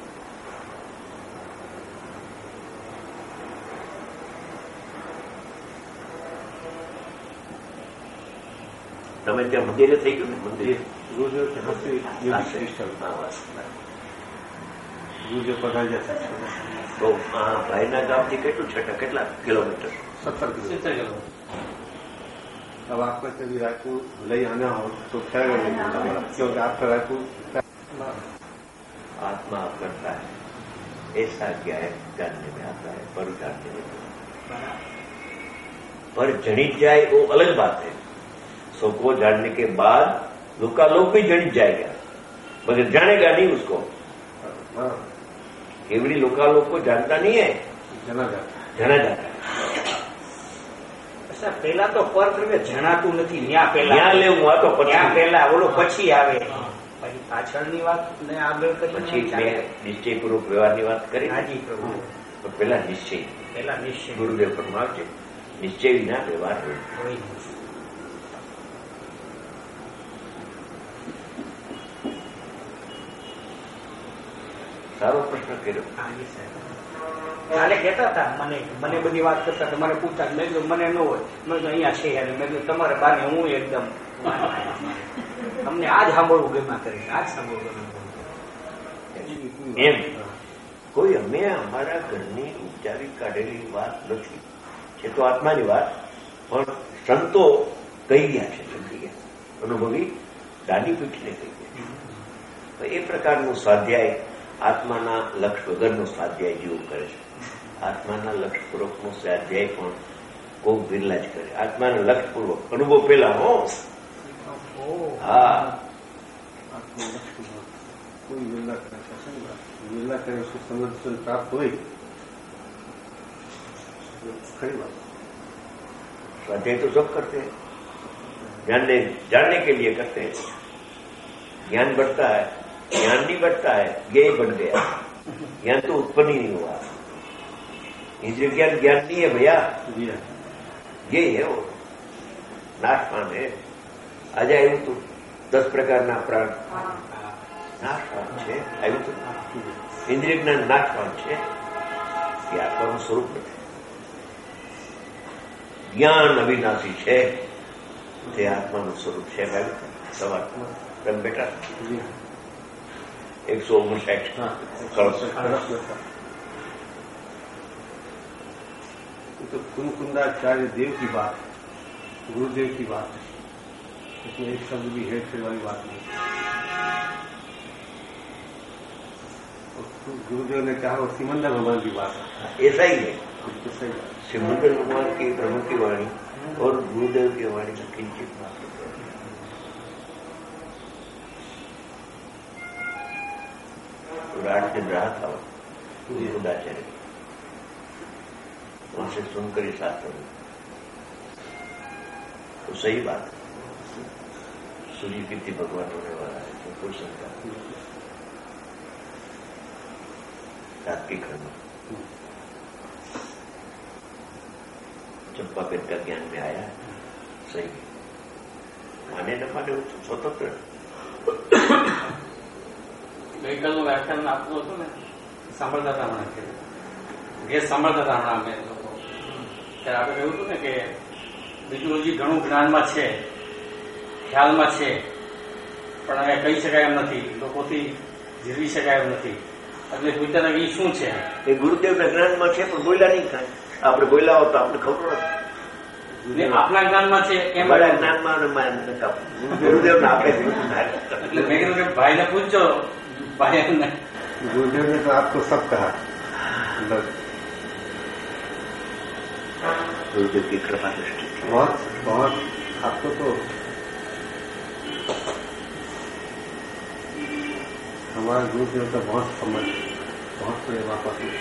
તમે ત્યાં મંદિરે થઈ ગયું ને? મંદિરે ગુરુદેવ કે હાથે યોગી સિસ્ટમ ગુરુદેવ પધારી જશે. તો આ ભાઈના ગામથી કેટલું છે? કેટલા કિલોમીટર? सत्तर किलोमीटर. अब आपको कभी रायपुर ले आना हो तो क्या करेंगे? क्योंकि आपका रायपुर आत्मा करता है ऐसा क्या है जानने में आता है, पर जानने में पर जनित जाए वो अलग बात है. सबको जानने के बाद लोकालोक भी जनित जाएगा, मगर जानेगा नहीं उसको. केवड़ी लोकालोक को जानता नहीं है, जना जाता जाना जाता है. પેલા તો પર દ્રવ્ય જણાતું નથી. ન્યા પેલા ત્યાં લેવું, આ તો ત્યાં પછી પેલા ઓલો પછી આવે. પછી પાછળની વાત ને આગળ પછી કરી મેં નિશ્ચયપૂર્વક વ્યવહારની વાત કરી. હાજી પ્રભુ. પણ પેલા નિશ્ચય, પેલા નિશ્ચય ગુરુદેવ ફરમાવે છે નિશ્ચય વિના વ્યવહાર હોય. હોય. સારો પ્રશ્ન કર્યો. હાજી સાહેબ. કાલે કહેતા હતા મને મને બધી વાત કરતા હતા, મને પૂછતા મેં કીધું મને ન હોય. મેં કીધું અહીંયા છે યાર. મેં કીધું તમારે બાને હું એકદમ તમને આજ સાંભળવું ગમ્યા કરીને આજ સાંભળવું ગમ્યા. એમ કોઈ અમે અમારા ઘરની ઉપચારી કાઢેલી વાત નથી, છે તો આત્માની વાત. પણ સંતો કહી ગયા છે, સમજી ગયા, અનુભવી દાદી પીઠને કહી ગયા. એ પ્રકારનું સ્વાધ્યાય આત્માના લક્ષ વગરનો સ્વાધ્યાય જેવું કરે છે. આત્માના લક્ષપૂર્વકનો સ્વાધ્યાય પણ કોક બિરલા જ કરે. આત્માના લક્ષપૂર્વક અનુભવ પેલા હો. હા, कोई विरला करे विरला करे उसको समझ प्राप्त हुई खरी बात. स्वाध्याय तो सब करते हैं, जानने जानने के लिए करते हैं. ज्ञान बढ़ता है, ज्ञान नहीं बढ़ता है, ज्ञेय बढ़ गया. ज्ञान तो उत्पन्न ही नहीं हुआ. इंद्रिय ज्ञान ज्ञान नहीं है भैया, ये है वो नाशपान है. आज આવ્યું તું દસ પ્રકારના પ્રાણ નાશવાન છે. આવ્યું તું ઇન્દ્રિય જ્ઞાન નાશવાન છે. એ આત્માનું સ્વરૂપ નથી. જ્ઞાન અવિનાશી છે, તે આત્માનું સ્વરૂપ છે. આવ્યું સવાર તમે બેઠા એકસો ઓગણસાઠ तो कुंकुंदाचार्य देव की बात, गुरुदेव की बात है. इसमें एक शब्द भी हेर फेर वाली बात नहीं. गुरुदेव ने कहा वो सिमंदर भगवान की बात है. ऐसा ही है. बिल्कुल सही बात. सिमंदर भगवान की प्रभु की वाणी और गुरुदेव की वाणी का किंचित मात्र आठ दिन रहा था कुंकुंदाचार्य, वहां से सुनकर ही शास्त्र में तो सही बात है. सूर्य कीर्ति भगवान होने वाला है तो कोई शंका तात्विक खंड चंपाबेन का ज्ञान में आया है. सही माने न माने वो स्वतंत्र. ગઈકાલનું વ્યાખ્યાન આપતું હતું ને, સાંભળતા હતા હમણાં કે ગેસ સાંભળતા હતા હમણાં અમે લોકો, ત્યારે આપણે કહ્યું હતું ને કે બીજું હજી ઘણું જ્ઞાનમાં છે, ખ્યાલમાં છે, પણ હવે કહી શકાય એમ નથી, લોકોથી જીરવી શકાય એમ નથી. એટલે વિચાર એ શું છે? એ ગુરુદેવના જ્ઞાનમાં છે પણ બોલ્યા નહીં કાંઈ. આપણે બોલ્યા હોત તો આપણે ખબર નથી. આપના જ્ઞાનમાં છે એમ મારા જ્ઞાનમાં ગુરુદેવને આપે છે. એટલે મેં કીધું કે ભાઈને પૂછજો. ભાઈ गुरुदेव ने तो आपको सब कहा. मतलब गुरुदेव की कृपा दृष्टि थी. बहुत बहुत आपको तो हमारे गुरुदेव का बहुत समझ, बहुत प्रेम आपस में,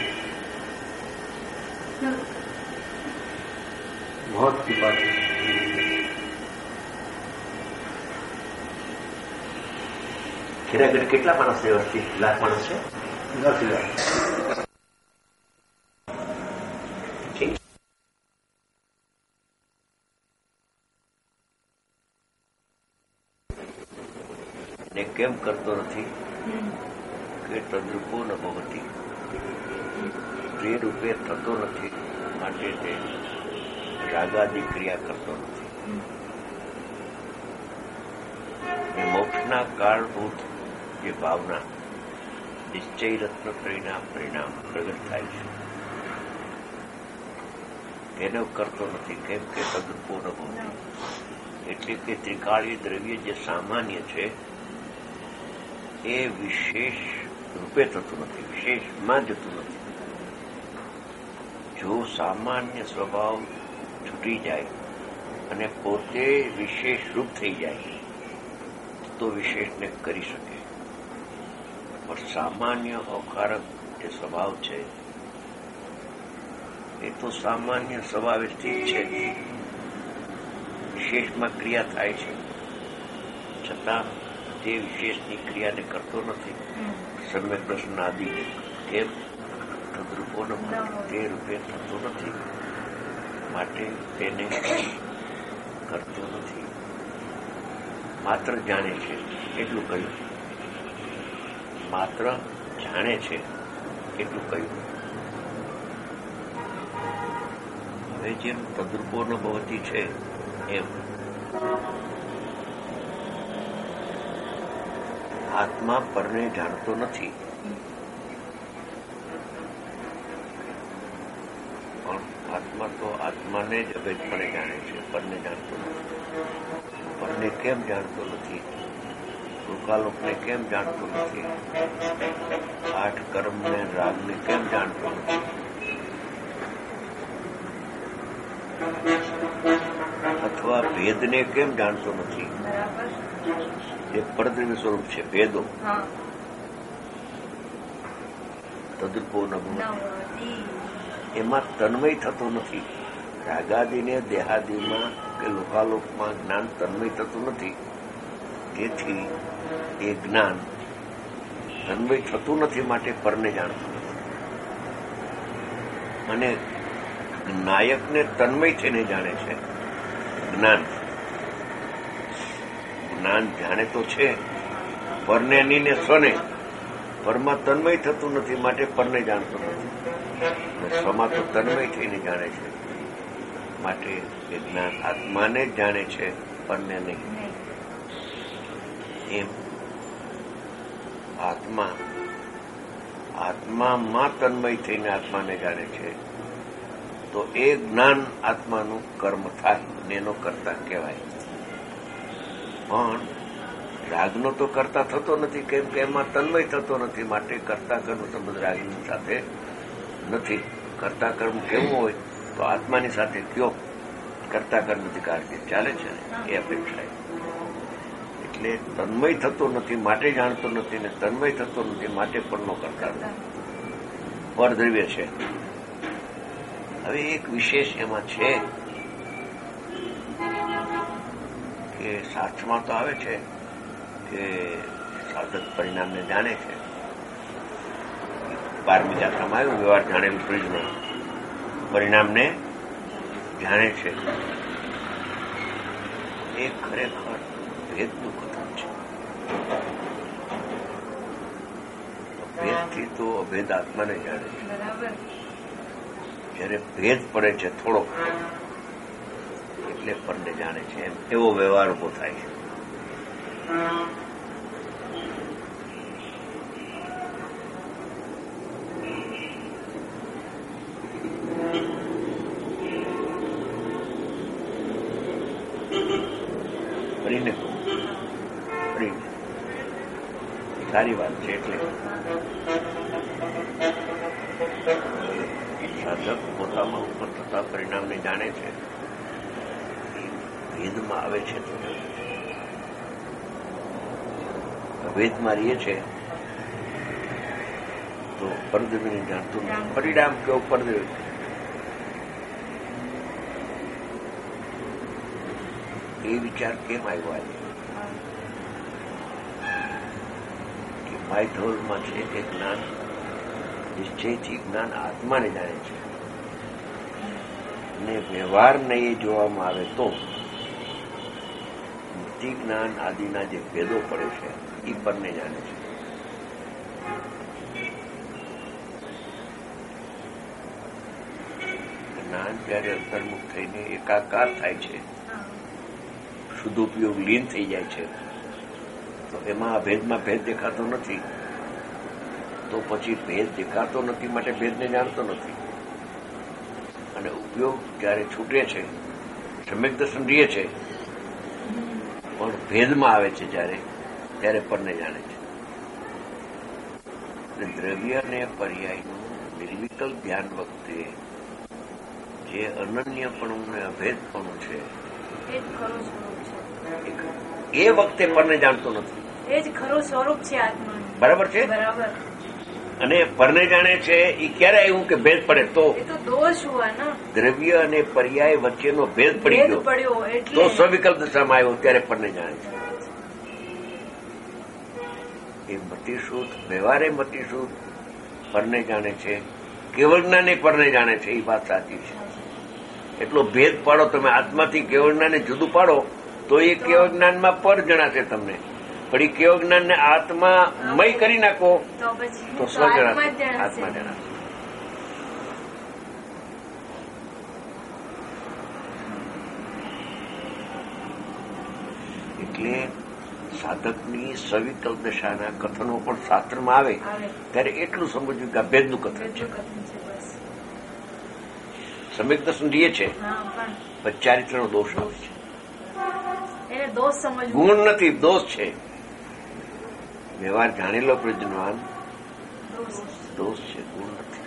बहुत की बात है. ખેરાગઢ કેટલા માણસ છે? વર્ષથી લાખ માણસ છે. दस हजार ને કેમ કરતો નથી કે તદ્રુપો ન ભવતી, તે રૂપે થતો નથી માટે તે રાગાદી ક્રિયા કરતો નથી. ને મોક્ષના કાળભૂત જે ભાવના નિશ્ચય રત્ન પરિણામ પરિણામ પ્રગટ થાય છે તેને કરતો નથી. કેમ કે તદ્રુપો ન ભવતી, એટલે કે ત્રિકાળીય દ્રવ્ય જે સામાન્ય છે એ વિશેષ રૂપે થતું નથી, વિશેષમાં જતું નથી. જો સામાન્ય સ્વભાવ છૂટી જાય અને પોતે વિશેષ રૂપ થઈ જાય તો વિશેષને કરી શકે. પણ સામાન્ય અકારક જે સ્વભાવ છે એ તો સામાન્ય સ્વભાવે સ્થિત છે, વિશેષમાં ક્રિયા થાય છે છતાં તે વિશેષની ક્રિયાને કરતો નથી. સમ્યક પ્રશ્ન આદિ કેમ તદ્રુપો ન તે રૂપે થતો નથી માટે તેને કરતો નથી. માત્ર જાણે છે એટલું કહ્યું, માત્ર જાણે છે એટલું કહ્યું. હવે જેમ તદ્રુપો ન ભવતી છે એમ આત્મા પરને જાણતો નથી, પણ આત્મા તો આત્માને જ અભેદપણે જાણે છે, પરને જાણતો નથી. પરને કેમ જાણતો નથી? લોકાલોકને કેમ જાણતો નથી? આઠ કર્મને રાગને કેમ જાણતો નથી? અથવા ભેદને કેમ જાણતો નથી? એ પરદ્રવ્ય સ્વરૂપ છે ભેદો. તદ્રુપો ન ભવતી, એમાં તન્મય થતો નથી. રાગાદિને દેહાદિમાં કે લોકાલોકમાં જ્ઞાન તન્મય થતું નથી. તેથી એ જ્ઞાન તન્મય થતું નથી માટે પરને જાણતું નથી. અને નાયકને તન્મય થઈને જાણે છે. જ્ઞાન જ્ઞાન જાણે તો છે પરને નીને સ્વને, પરમાં તન્મય થતું નથી માટે પરને જાણતો નથી. સ્વમાં તો તન્મય થઈને જાણે છે માટે એ જ્ઞાન આત્માને જ જાણે છે, પરને નહીં. એમ આત્મા આત્મામાં તન્મય થઈને આત્માને જાણે છે તો એ જ્ઞાન આત્માનું કર્મ થાય અને એનો કર્તા કહેવાય. પણ રાગનો તો કર્તા થતો નથી, કેમ કે એમાં તન્મય થતો નથી માટે કર્તા કર્મ સંબંધ રાગની સાથે નથી. કર્તા કર્મ કેવું હોય તો આત્માની સાથે કયો કર્તા કર્મથી કાર્ય ચાલે છે ને એ અપેક્ષા. એટલે તન્મય થતો નથી માટે જાણતો નથી, ને તન્મય થતો નથી માટે પણ નો કરતા નથી. પરદ્રવ્ય છે. હવે એક વિશેષ એમાં છે કે શાસ્ત્રમાં તો આવે છે કે સાધક પરિણામને જાણે છે. બારમી જાત્રામાં આવ્યું વ્યવહાર જાણેલું પ્રિજ્ઞ પરિણામને જાણે છે. એ ખરેખર ભેદનું કથન છે. ભેદથી તો અભેદ આત્માને જાણે છે. જયારે ભેદ પડે છે થોડો એટલે પરને જાણે છે, એમ એવો વ્યવહાર ઉભો થાય છે. ફરીને કહું, ફરીને સારી વાત છે. એટલે સાધક પોતામાં ઉપર થતા પરિણામને જાણે છે, ભેદમાં આવે છે તો ભેદમાં રહીએ છે તો પરદેવીને જાણતું નથી. પરિણામ કેવું પરદેવી એ વિચાર કેમ આવ્યો આજે કે માય ઢોલમાં છે તે જ્ઞાન નિશ્ચયથી જ્ઞાન આત્માને જાણે છે અને વ્યવહારને એ જોવામાં આવે તો મુક્તિ જ્ઞાન આદિના જે ભેદો પડે છે એ પરને જાણે છે. જ્ઞાન જયારે અંતર્મુખ થઈને એકાકાર થાય છે, શુદ્ધોપયોગ લીન થઈ જાય છે, તો એમાં આ ભેદમાં ભેદ દેખાતો નથી. તો પછી ભેદ દેખાતો નથી માટે ભેદને જાણતો નથી. અને ઉપયોગ જયારે છૂટે છે, સમ્યક દર્શન રહે છે, પણ ભેદમાં આવે છે જયારે ત્યારે પરને જાણે છે. અને દ્રવ્ય અને પર્યાયનું નિર્વિકલ્પ ધ્યાન વખતે જે અનન્યપણું ને અભેદપણું છે એ વખતે પરને જાણતો નથી. એ જ ખરું સ્વરૂપ છે આત્માનું. બરાબર છે. બરાબર. અને પરને જાણે છે એ ક્યારે આવ્યું કે ભેદ પડે તો એ તો દોષ હુઆ ને. દ્રવ્ય અને પર્યાય વચ્ચેનો ભેદ પડી ભેદ ગયો પડ્યો તો એટલે સ્વવિકલ્પ દશામાં આવ્યો ત્યારે પરને જાણે છે. એ મતિશુદ્ધ વ્યવહારે મતિશુદ્ધ પરને જાણે છે, કેવળ જ્ઞાને પરને જાણે છે. એ વાત સાચી છે. એટલો ભેદ પાડો તમે, આત્માથી કેવળ જ્ઞાને જુદું પાડો તો એ કેવળ જ્ઞાનમાં પર જણાશે તમને. પણ એ કેવળ જ્ઞાનને આત્મા મય કરી નાખો તો પછી તો સ્વ જણાશે, આત્મા જણાશે. એટલે સાધકની સવિકલ્પ દશાના કથનો પણ શાસ્ત્રમાં આવે ત્યારે એટલું સમજવું કે આ ભેદનું કથન છે. સમ્યક દર્શન રહીએ છે પણ ચારિત્રનો દોષ આવે છે. ગુણ નથી, દોષ છે. વ્યવહાર જાણેલો પ્રજ્ઞાન દોષ છે, ગુણ નથી.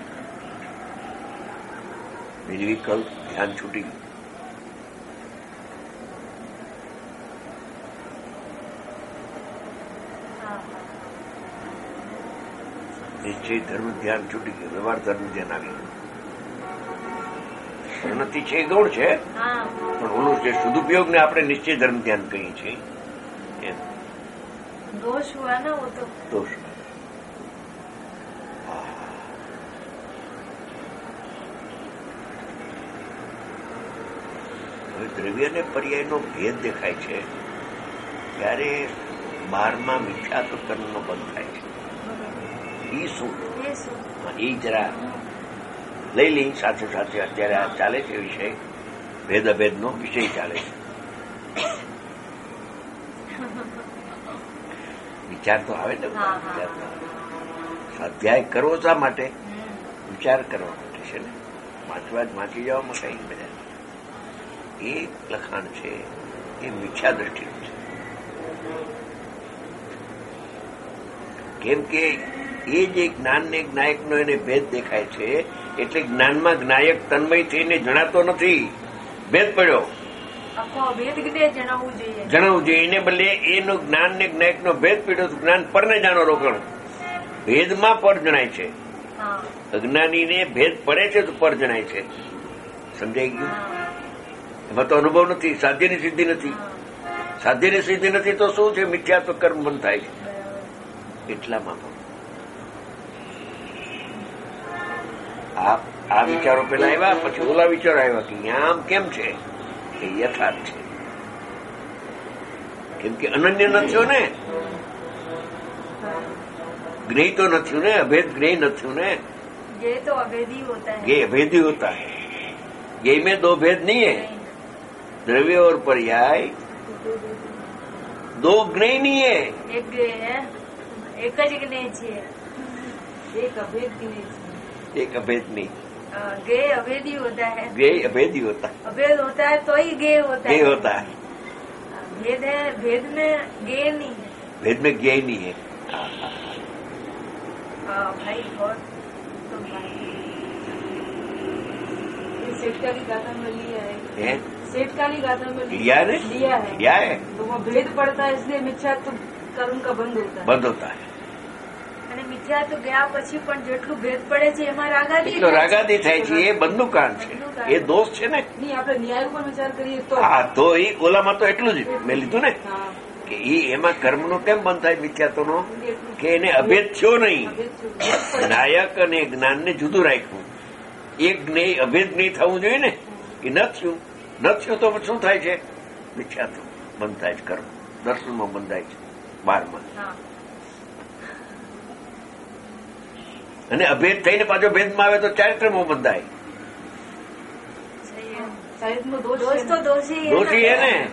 નિર્વિકલ્પ ધ્યાન છૂટી ગયું. નિશ્ચય ધર્મ ધ્યાન છૂટી ગયું, વ્યવહાર ધર્મ ધ્યાન આવી ગયું. પ્રણતિ છે એ ગૌણ છે, પણ ઓલું જે સદુપયોગને આપણે નિશ્ચય ધર્મ ધ્યાન કહીએ છીએ એમ દોષ હુઆ ને વો તો દોષ. હવે દ્રવ્ય અને પર્યાયનો ભેદ દેખાય છે ત્યારે બારમાં મિથ્યાત્વ કર્મનો બંધ થાય છે. એ શું એ જરા લઈ લઈ સાથે સાથે અત્યારે આ ચાલે છે વિષય, ભેદ અભેદનો વિષય ચાલે છે. વિચાર તો આવે ને, વિચાર તો આવે. સ્વાધ્યાય કરવો શા માટે? વિચાર કરવા માટે છે ને. વાંચવા જ વાંચી જવામાં કઈ બધા એ લખાણ છે એ મિથ્યા દ્રષ્ટિનું છે. કેમ કે એ જે જ્ઞાન ને જ્ઞાયકનો એને ભેદ દેખાય છે એટલે જ્ઞાનમાં જ્ઞાયક તન્મય થઈને જણાતો નથી, ભેદ પડ્યો. જણાવવું જોઈએ. એને બદલે એનું જ્ઞાન ને જ્ઞાયકનો ભેદ પડ્યો તો જ્ઞાન પરને જાણો રોકણ. ભેદમાં પર જણાય છે, અજ્ઞાનીને ભેદ પડે છે તો પર જણાય છે. સમજાઈ ગયું? એમાં તો અનુભવ નથી, સાધ્યની સિદ્ધિ નથી. સાધ્યની સિદ્ધિ નથી તો શું છે? મિથ્યાત્વ કર્મ બંધ થાય છે. એટલામાં આ વિચારો પેલા આવ્યા, પછી ઓલા વિચારો આવ્યા કે આમ કેમ છે? એ યથાર્થ છે. કેમ કે અનન્ય નથી ને, જ્ઞેય તો નથી ને, અભેદ જ્ઞેય નથી ને. ये तो अभेदी होता है. ये अभेदी होता है. ये में दो भेद नहीं है. द्रव्य और पर्याय दो ज्ञेय नहीं है. एक ज्ञेय है, एक જ જ્ઞેય છે. एक अभेद ज्ञेय છે. एक अभेद नहीं. ज्ञेय अभेदी होता है. ज्ञेय अभेदी होता है. अभेद होता है तो ही ज्ञेय होता है. ज्ञेय होता है. भेद है, भेद में ज्ञेय नहीं है। भेद में ज्ञेय नहीं है। हाँ भाई बहुत तो भाई सेठ काली गाथा में लिया है, है? सेठ काली गाथा में लिया है? लिया है लिया है तो वो भेद पड़ता है, इसलिए मिथ्यात्व कर्म का બંધ होता है। બંધ होता है અને મિથ્યાત્વ ગયા પછી પણ જેટલું ભેદ પડે છે એમાં રાગાદી એટલો રાગાદી થાય છે, એ બંધનું કારણ છે, એ દોષ છે ને। નહીં આપણે ન્યાય ઉપર વિચાર કરીએ તો હા તો એ ઓલામાં તો એટલું જ મેં લીધું ને હા કે એ એમાં કર્મનો કેમ બંધ થાય મિથ્યાત્વનો, કે એને અભેદ થયો નહીં। નાયક અને જ્ઞાનને જુદું રાખ્યું, એક જ્ઞેય અભેદ નહીં થવું જોઈએ ને, એ ન થયું ન થયું તો શું થાય છે? મિથ્યાત્વ બંધ થાય છે, કર્મ દર્શનમાં બંધાય છે બારમાં, અને અભેદ થઈને પાછો ભેદમાં આવે તો ચારિત્ર્યમાં બંધાય। दोष तो दोषी है दोषी है ने।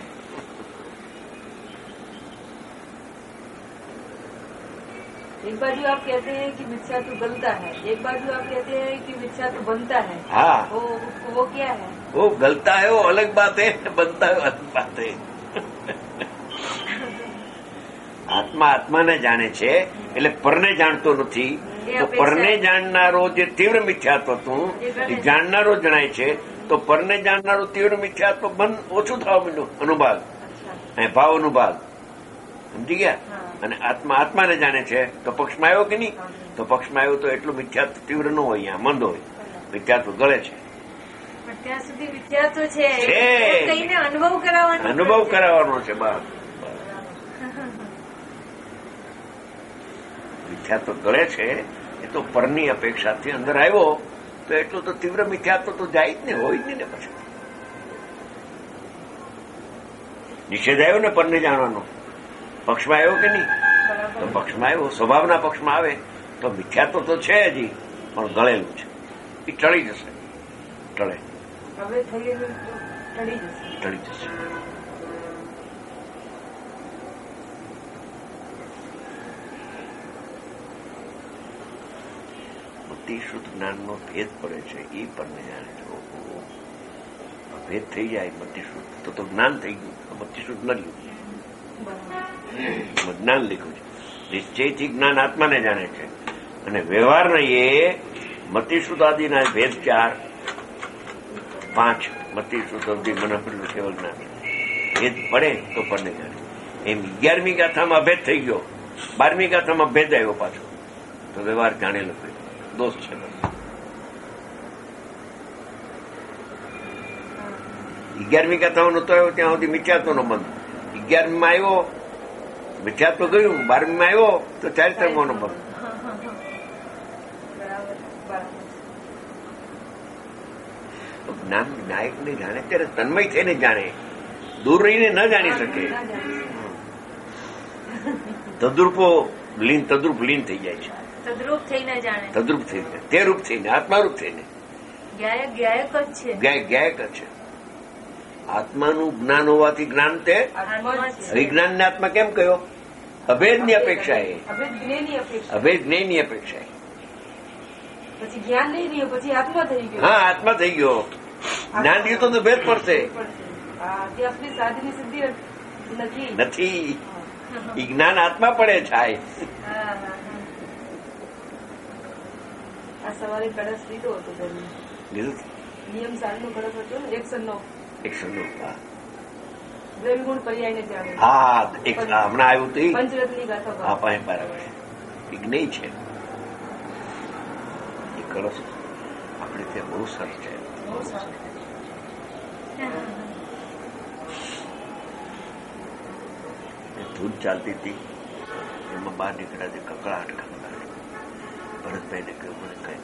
एक बाजू आप कहते हैं कि मिथ्यात्व गलता है, एक बाजू आप कहते हैं कि मिथ्यात्व बनता है। हाँ वो वो क्या है? वो गलता है वो अलग बात है, बनता है अलग बात है। આત્મા આત્માને જાણે છે એટલે પરને જાણતો નથી, તો પરને જાણનારો જે તીવ્ર મિથ્યાત્વ હતું એ જાણનારો જણાય છે, તો પરને જાણનારો તીવ્ર મિથ્યાત્વ બંધ ઓછું થવા માંડ્યું, અનુભાગ ભાવ અનુભાગ, સમજી ગયા? અને આત્મા આત્માને જાણે છે તો પક્ષમાં આવ્યો કે નહીં? તો પક્ષમાં આવ્યો તો એટલું મિથ્યાત્વ તીવ્ર ન હોય, અહીંયા મંદ હોય, મિથ્યાત્વ ગળે છે। ત્યાં સુધી મિથ્યાત્વ છે, છે કઈને અનુભવ કરાવવાનો, અનુભવ કરાવવાનો છે બસ। મિથ્યાત્વ ગળે છે એ તો પરની અપેક્ષાથી અંદર આવ્યો તો એટલું તો તીવ્ર મિથ્યાત્વ તો જાય જ ને, હોય જ નહીં ને। પછી નિષેધ આવ્યો ને પરને જાણવાનો, પક્ષમાં આવ્યો કે નહીં? તો પક્ષમાં આવ્યો, સ્વભાવના પક્ષમાં આવે તો મિથ્યાત્વ તો છે હજી પણ ગળેલું છે, એ ટળી જશે, ટળે હવે થઈ ગયેલું ટળી જશે, ટળી જશે। શુદ્ધ જ્ઞાનનો ભેદ પડે છે એ પરને જાણે છે। ભેદ થઈ જાય બધી શુદ્ધ તો તો જ્ઞાન થઈ ગયું, બધી શુદ્ધ લખ્યું, જ્ઞાન લખ્યું છે। નિશ્ચયથી જ્ઞાન આત્માને જાણે છે અને વ્યવહારના એ મતિશુદ્ધ આદિના ભેદ ચાર પાંચ, મતિશુદ્ધ અવધિ મનપુર કેવલ જ્ઞાન ભેદ પડે તો પરને જાણે। એમ અગિયારમી ગાથામાં ભેદ થઈ ગયો, બારમી ગાથામાં ભેદ આવ્યો પાછો, તો વ્યવહાર જાણેલો દોષ છે। અગિયારમી ગાથામાં નતો આવ્યો ત્યાં સુધી મિથ્યાત્વનો બંધ, અગિયારમીમાં આવ્યો મિથ્યાત્વ ગયું, બારમીમાં આવ્યો તો ચારિત્રનો બંધ। જ્ઞાન નાયકને જાણે ત્યારે તન્મય થઈને જાણે, દૂર રહીને ન જાણી શકે। તદ્રુપો લીન તદ્રુપ લીન થઈ જાય છે, તદ્રુપ થઈને જાણે, તદ્રુપ થઈને, તે રૂપ થઈને, આત્મારૂપ થઈને, ગાયક ગાયક જ છે, ગાયક ગાયક જ છે। આત્માનું જ્ઞાન હોવાથી જ્ઞાન તે વિજ્ઞાન ને આત્મા કેમ કયો? અભેદની અપેક્ષા એ, અભેદ જ્ઞેયની અપેક્ષા એ, પછી જ્ઞાન નહીં રહ્યું, પછી આત્મા થઈ ગયો। હા આત્મા થઈ ગયો, જ્ઞાન રહ્યું તો ભેદ પડશે આપણી સાધની સિદ્ધિ નથી, નથી એ જ્ઞાન આત્મા પડે છે। આ સવારે કળશ લીધો હતો, લીધું નિયમ સાલનો કળશ હતો ને, એકસો નવ એકસો નવ દ્રવ્યગુણ પર્યાયને જાણે। હા એક હમણાં આવ્યું તો પંચરત્ની ગાથા, હા પાસે બરાબર એ જ્ઞેય છે, એ કળશ આપણે ત્યાં બહુ સરસ છે। ધૂન ચાલતી હતી એમાં બહાર નીકળ્યા છે, કકળાટ કકળાટ, ભરતભાઈને કહ્યું મને કઈ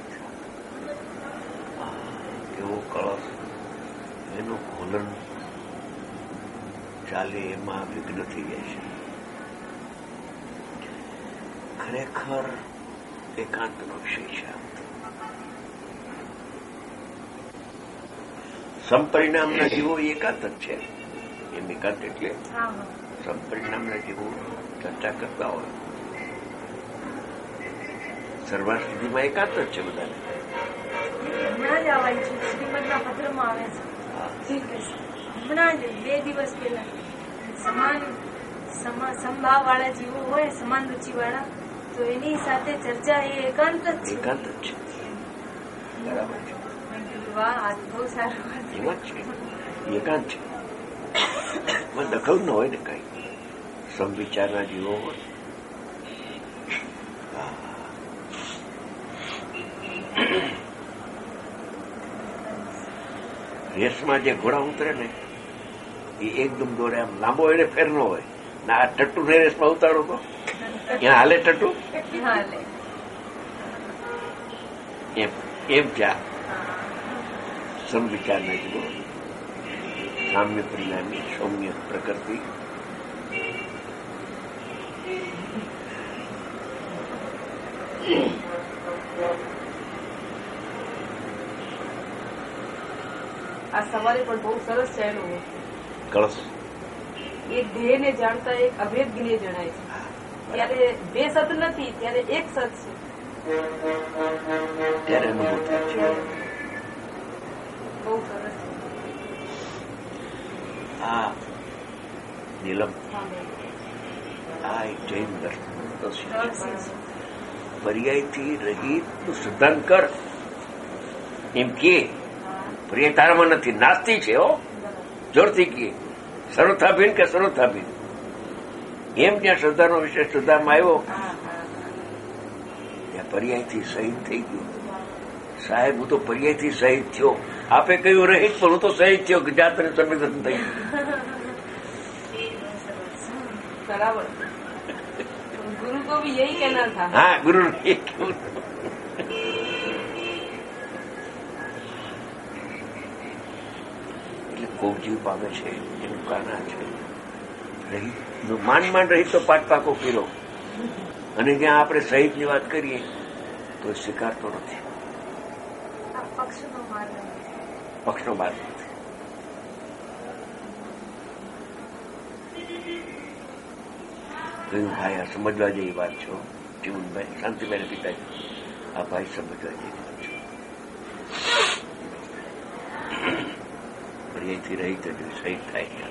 એવો કળશ એનું ખોલન ચાલે એમાં વિઘ્ન થઈ જાય છે। ખરેખર એકાંતનો વિષય છે। સંપરિણામના જીવો એકાંત જ છે, એમ એકાંત એટલે સંપરિણામના જીવો ચર્ચા કરતા હોય, સર્વા સ્થિતિમાં એકાંત જ છે બધાને। હમણાં જ આવાય છે, શ્રીમદના પત્રમાં આવે છે, હમણાં જ બે દિવસ પહેલા સમાન સંભાવ વાળા જીવો હોય, સમાન રુચિ વાળા, તો એની સાથે ચર્ચા એ એકાંત જ છે. એકાંત જ છે. બરાબર છે. વાહ, આ બહુ સારું વાત છે. એમાં જ છે, એકાંત છે. દખલ ન હોય ને કઈ, સમવિચારના જીવો હોય. રેસમાં જે ઘોડા ઉતરે ને એ એકદમ દોડે, આમ લાંબો એને ફેર ન હોય ને. આ ટટ્ટુ ને રેસમાં ઉતારો તો ત્યાં હાલે ટટ્ટુ એમ એમ ત્યાં સમવિચાર ને જુઓ. સામ્ય પરિણામી સૌમ્ય પ્રકૃતિ. આ સવારે પણ બહુ સરસ ચાલ્યું હતું. કળશ એ ધ્યેયને જાણતા એક અભેદ જ્ઞેય જણાય છે. ત્યારે બે સત નથી, ત્યારે એક સત છે. ત્યારે અનુભવ થાય છે. બહુ સરસ. આ નીલમ આ એક જૈન દર્શન પર્યાયથી રહિત નું સિદ્ધાંત કર એમ કે પર્યાય તારામાં નથી, નાસ્તી છે. હો જોરથી કે સર્વથાભીન કે સર્વથાભીન એમ ત્યાં શ્રદ્ધાનો વિષય શ્રદ્ધામાં આવ્યો ત્યાં પર્યાયથી શહીદ થઈ ગયો. સાહેબ હું તો પર્યાયથી શહીદ થયો. આપે કહ્યું રહિત, પણ હું તો શહીદ થયો. જાતને સંવેદન થઈ ગયું. બરાબર. ગુરુ કો ભી યહી કહેના થા. હા, ગુરુ એ કેવું એટલે ખૂબ જીવ પામે છે એનું કાના છે. રહિત માંડ માંડ રહિત તો પાટ પાકો પીરો, અને જ્યાં આપણે શહીદની વાત કરીએ તો સ્વીકારતો નથી. પક્ષનો માર્ગ પક્ષનો માર્ગ નથી. કહ્યું ભાઈ આ સમજવા જેવી વાત છો. જીવનભાઈ શાંતિભાઈ પિતાજી, આ ભાઈ સમજવા જેવી વાત છો. પર્યાયથી રહી તો શહીદ થાય છે.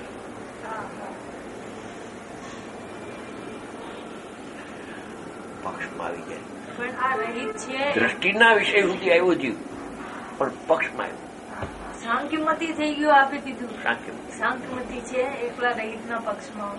પક્ષમાં આવી જાય. પણ આ રહિત છે. દ્રષ્ટિના વિષય સુધી આવ્યો જીવ, પણ પક્ષમાં આવ્યો. સાંખ્યમતી થઈ ગયું. આપી દીધું. સાંખ્યમતી સાંખ્યમતી છે એકલા રહિતના પક્ષમાં.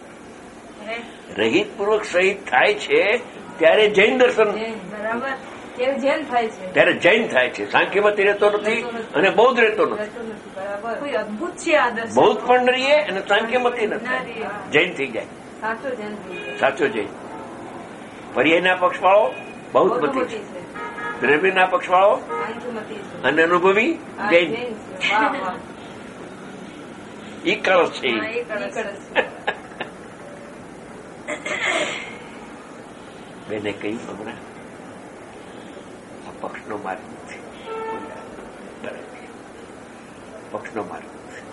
રહિત પૂર્વક શહીદ થાય છે ત્યારે જૈન દર્શન. બરાબર. ત્યારે જૈન થાય છે. ત્યારે જૈન થાય છે. સાંખ્યમતી રહેતો નથી અને બૌદ્ધ રહેતો નથી. બરાબર. કોઈ અદભુત છે આ દર્શન. બૌદ્ધ પણ રહીએ અને સાંખ્યમતી નથી. જૈન થઈ જાય. સાચો જૈન થઈ જાય. સાચો જૈન. પર્યાયના પક્ષ વાળો બૌદ્ધમતી છે, દ્રવ્યના પક્ષ વાળો અને અનુભવી જૈન. ઈ કળશ છે. બેને કહ્યું હમણાં આ પક્ષનો માર્ગ નથી. પક્ષનો માર્ગ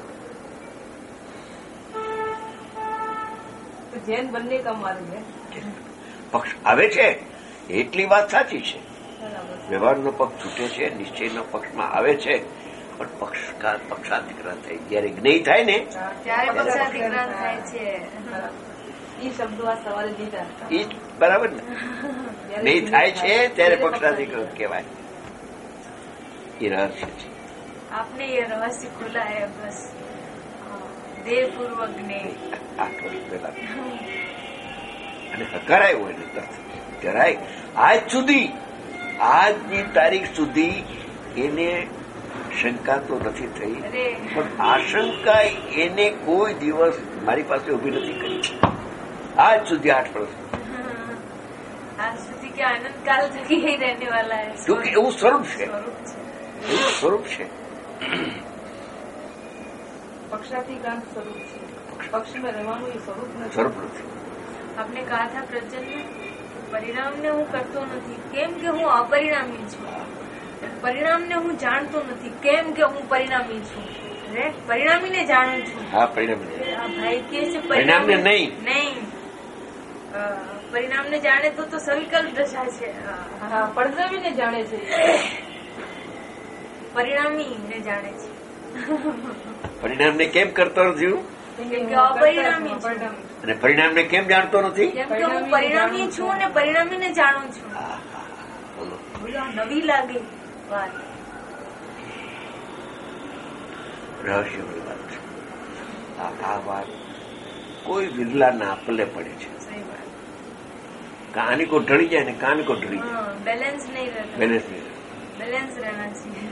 નથી. જૈન બંને કા માર્ગ છે. પક્ષ આવે છે એટલી વાત સાચી છે. વ્યવહારનો પક્ષ છૂટે છે, નિશ્ચયનો પક્ષમાં આવે છે, પણ પક્ષકાર પક્ષાધિકરણ થાય જયારે જ્ઞેય થાય ને ત્યારે પક્ષાધિકરણ થાય છે. એ શબ્દો આ સવારે દીધા એ બરાબર ને. જ્ઞેય થાય છે ત્યારે પક્ષાધિકરણ કહેવાય. એ રહસ્ય છે. આપને એ રહસ્ય ખુલા હે. બસ દેહપૂર્વક જ્ઞેય આઠ વર્ષ પહેલા અને હકારાયો એને કરાય. આજ સુધી આજની તારીખ સુધી એને શંકા તો નથી થઈ, પણ આશંકા એને કોઈ દિવસ મારી પાસે ઉભી નથી કરી આજ સુધી. આઠ વર્ષ આજ સુધી કે આનંદકાલ થકી ही रहने वाला है. જોકે એવું સ્વરૂપ છે, એવું સ્વરૂપ છે. પક્ષાધિક્રાંત સ્વરૂપ છે. પક્ષમાં રહેવાનું એ સ્વરૂપ નથી. સ્વરૂપ નથી. આપને કહા था પ્રજન્મ પરિણામને હું કરતો નથી, કેમ કે હું અપરિણામી છું. પરિણામને હું જાણતો નથી, કેમ કે હું પરિણામી છું. પરિણામીને જાણું છું. હા, પરિણામી. ભાઈ કે છે પરિણામને નહીં નહીં પરિણામને જાણે તો તો સવિકલ્પ દશા છે. પડદવીને જાણે છે, પરિણામીને જાણે છે. પરિણામને કેમ કરતો નથી? કેમ કે અપરિણામી છું. અને પરિણામને કેમ જાણતો નથી? કેમ કે હું પરિણામી છું અને પરિણામીને જાણું છું. હા, હા, બોલો. બોલો, નવી લાગે વાત. રહસ્યમય વાત છે આ. આ વાત કોઈ વિરલા ના પલ્લે પડે છે. સહી વાત. કહાની કો ઢળી જાય ને કહાની કો ઢળી જાય. हाँ, बैलेंस नहीं रहता. બેલેન્સ નહીં. बैलेंस रहना चाहिए.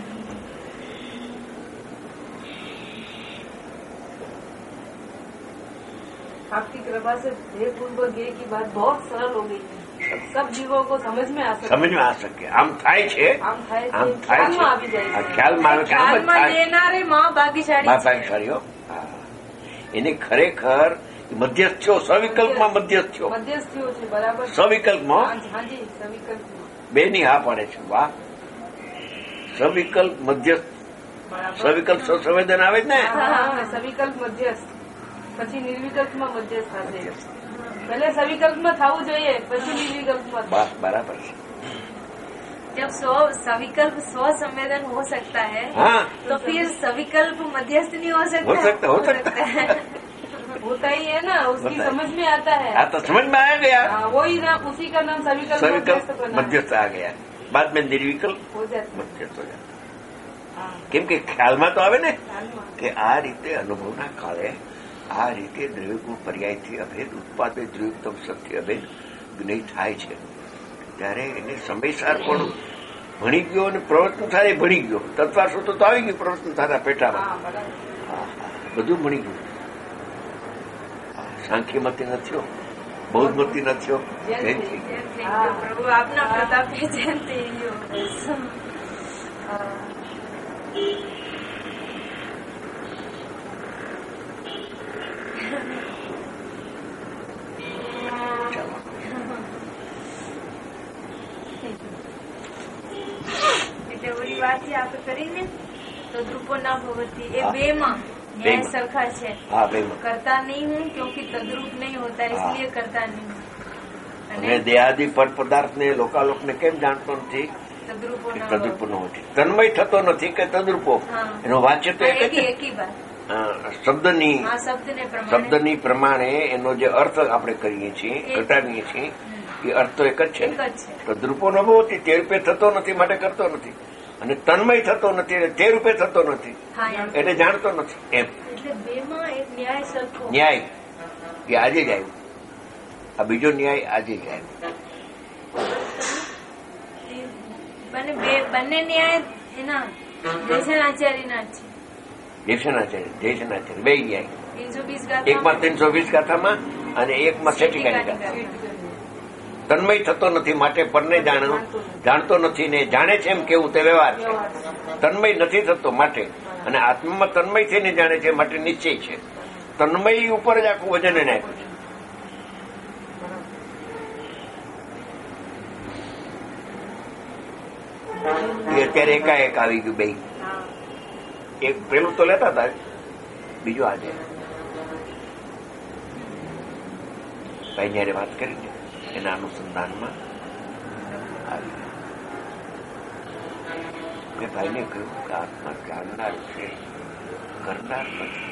आपकी कृपा से देह पूर्वक ये की बात बहुत सरल हो गई है. सब जीवों को समझ में आ सकता સમજમાં આ શકે આમ થાય છે. આમ થાય છે, આમ થાય છે. ખ્યાલમાં આવી જાય છે. આ ખ્યાલમાં આવે કે આમ જ ખ્યાલમાં થાય. લેનારે માં ભાગ્યશાળી બા છે. ભાગ્યશાળીઓ. હા. એને ખરેખર મધ્યસ્થીઓ સવિકલ્પમાં મધ્યસ્થીઓ મધ્યસ્થીઓ છે બરાબર. સવિકલ્પમાં હાજી, હાજી સવિકલ્પ બે ની હા પાડે છે. વાહ. સવિકલ્પ મધ્યસ્થ. બરાબર. સવિકલ્પ સંવેદન આવે જ ને. હા, હા, હા, સવિકલ્પ મધ્યસ્થ પછી નિર્વિકલ્પમાં મધ્યસ્થ થશે. પહેલે સવિકલ્પમાં થવું જોઈએ પછી નિર્વિકલ્પમાં. બસ બરાબર છે. जब स्व सविकल्प स्व संवेदन हो सकता है हाँ तो फिर सविकल्प मध्यस्थ नहीं हो सकता. हो सकता हो सकता है. होता ही है ना, उसकी होता है. समझ में आता है. हाँ तो समझ में आ गया. हाँ, वही नाम उसी का नाम सविकल्प मध्यस्थ सविकल्प बना है. मध्यस्थ आ गया. बाद में निर्विकल्प हो जाता है. મધ્યસ્થ હો જાય. हाँ, કેમ કે ખ્યાલમાં તો આવે ને ખ્યાલમાં. કે આ રીતે અનુભવના કાળે આ રીતે દ્રવ્યગુણ પર્યાયથી અભેદ ઉત્પાદે દ્રવ્યુક્તમ સત્ય અભેદ જ્ઞેય થાય છે ત્યારે એને સમયસાર પણ ભણી ગયો અને પ્રવર્તન થાય ભણી ગયો. તત્વાસુત્ર તો આવી ગયું પ્રવર્તન થતા પેટામાં. हाँ, बराबर. હા, હા, બધું ભણી ગયું. સાંખ્યમતી નથી, બૌદ્ધમતી નથી, જૈન જૈન થઈ. થઈ ગઈ. जैन થઈ ગયો. પ્રભુ આપના પ્રતાપે જૈન થઈ ગયો. हाँ. ચાલો. એટલે ઓલી વાત છે આપણે કરીને તો દ્રુપો ના ભવતી એ हाँ. બે માં न्याय બેમાં. સરખા છે. હા બેમાં. करता नहीं हूँ क्योंकि तद्रूप नहीं होता इसलिए करता नहीं हूँ. અને અને દેહાદી પર પદાર્થને લોકાલોકને કેમ જાણતો નથી? તદ્રૂપો કે ના તદ્રુપો નો નથી. તન્મય થતો નથી કે તદ્રુપો. હા. એનો વાચ્ય તો હા, એક જ એકી છે. એકી વાત. અ, શબ્દની હા, શબ્દને પ્રમાણે શબ્દની પ્રમાણે એનો જે અર્થ આપણે કરીએ છીએ એ- ઘટાડીએ છીએ એ અર્થ તો એક જ છે એક ને. જ છે. તદ્રુપો ન હોતી તે રૂપે થતો નથી માટે કરતો નથી, અને તન્મય થતો નથી એટલે તે રૂપે થતો નથી હા, એમ. એટલે જાણતો નથી. એમ એટલે બે માં એક ન્યાય સરખો. ન્યાય એ આજે જ આવ્યું. આ બીજો ન્યાય આજે જ આવ્યો. બંને બે- બંને ન્યાય એના દેશનાચાર્યના જ છે. જયસનાચાર્ય જયસનાચાર્ય બે ન્યાય. તીનસો વીસ એકમાં ત્રણસો વીસ ગાથામાં અને એકમાં સેટિકાની ગાથા. તન્મય થતો નથી માટે પરને જાણ જાણતો નથી ને જાણે છે એમ કેવું તે વ્યવહાર છે. તન્મય નથી થતો માટે, અને આત્મામાં તન્મય થઈને જાણે છે માટે નિશ્ચય છે. તન્મય ઉપર જ આખું વજન એને આપ્યું છે. એ અત્યારે એકાએક આવી ગયું બે. એક પેલું તો લેતા હતા, બીજું આજે ભાઈ જયારે વાત કરી ને એના અનુસંધાનમાં આવી. મેં ભાઈને કહ્યું કે આત્મા જાણનાર છે, કરનાર નથી.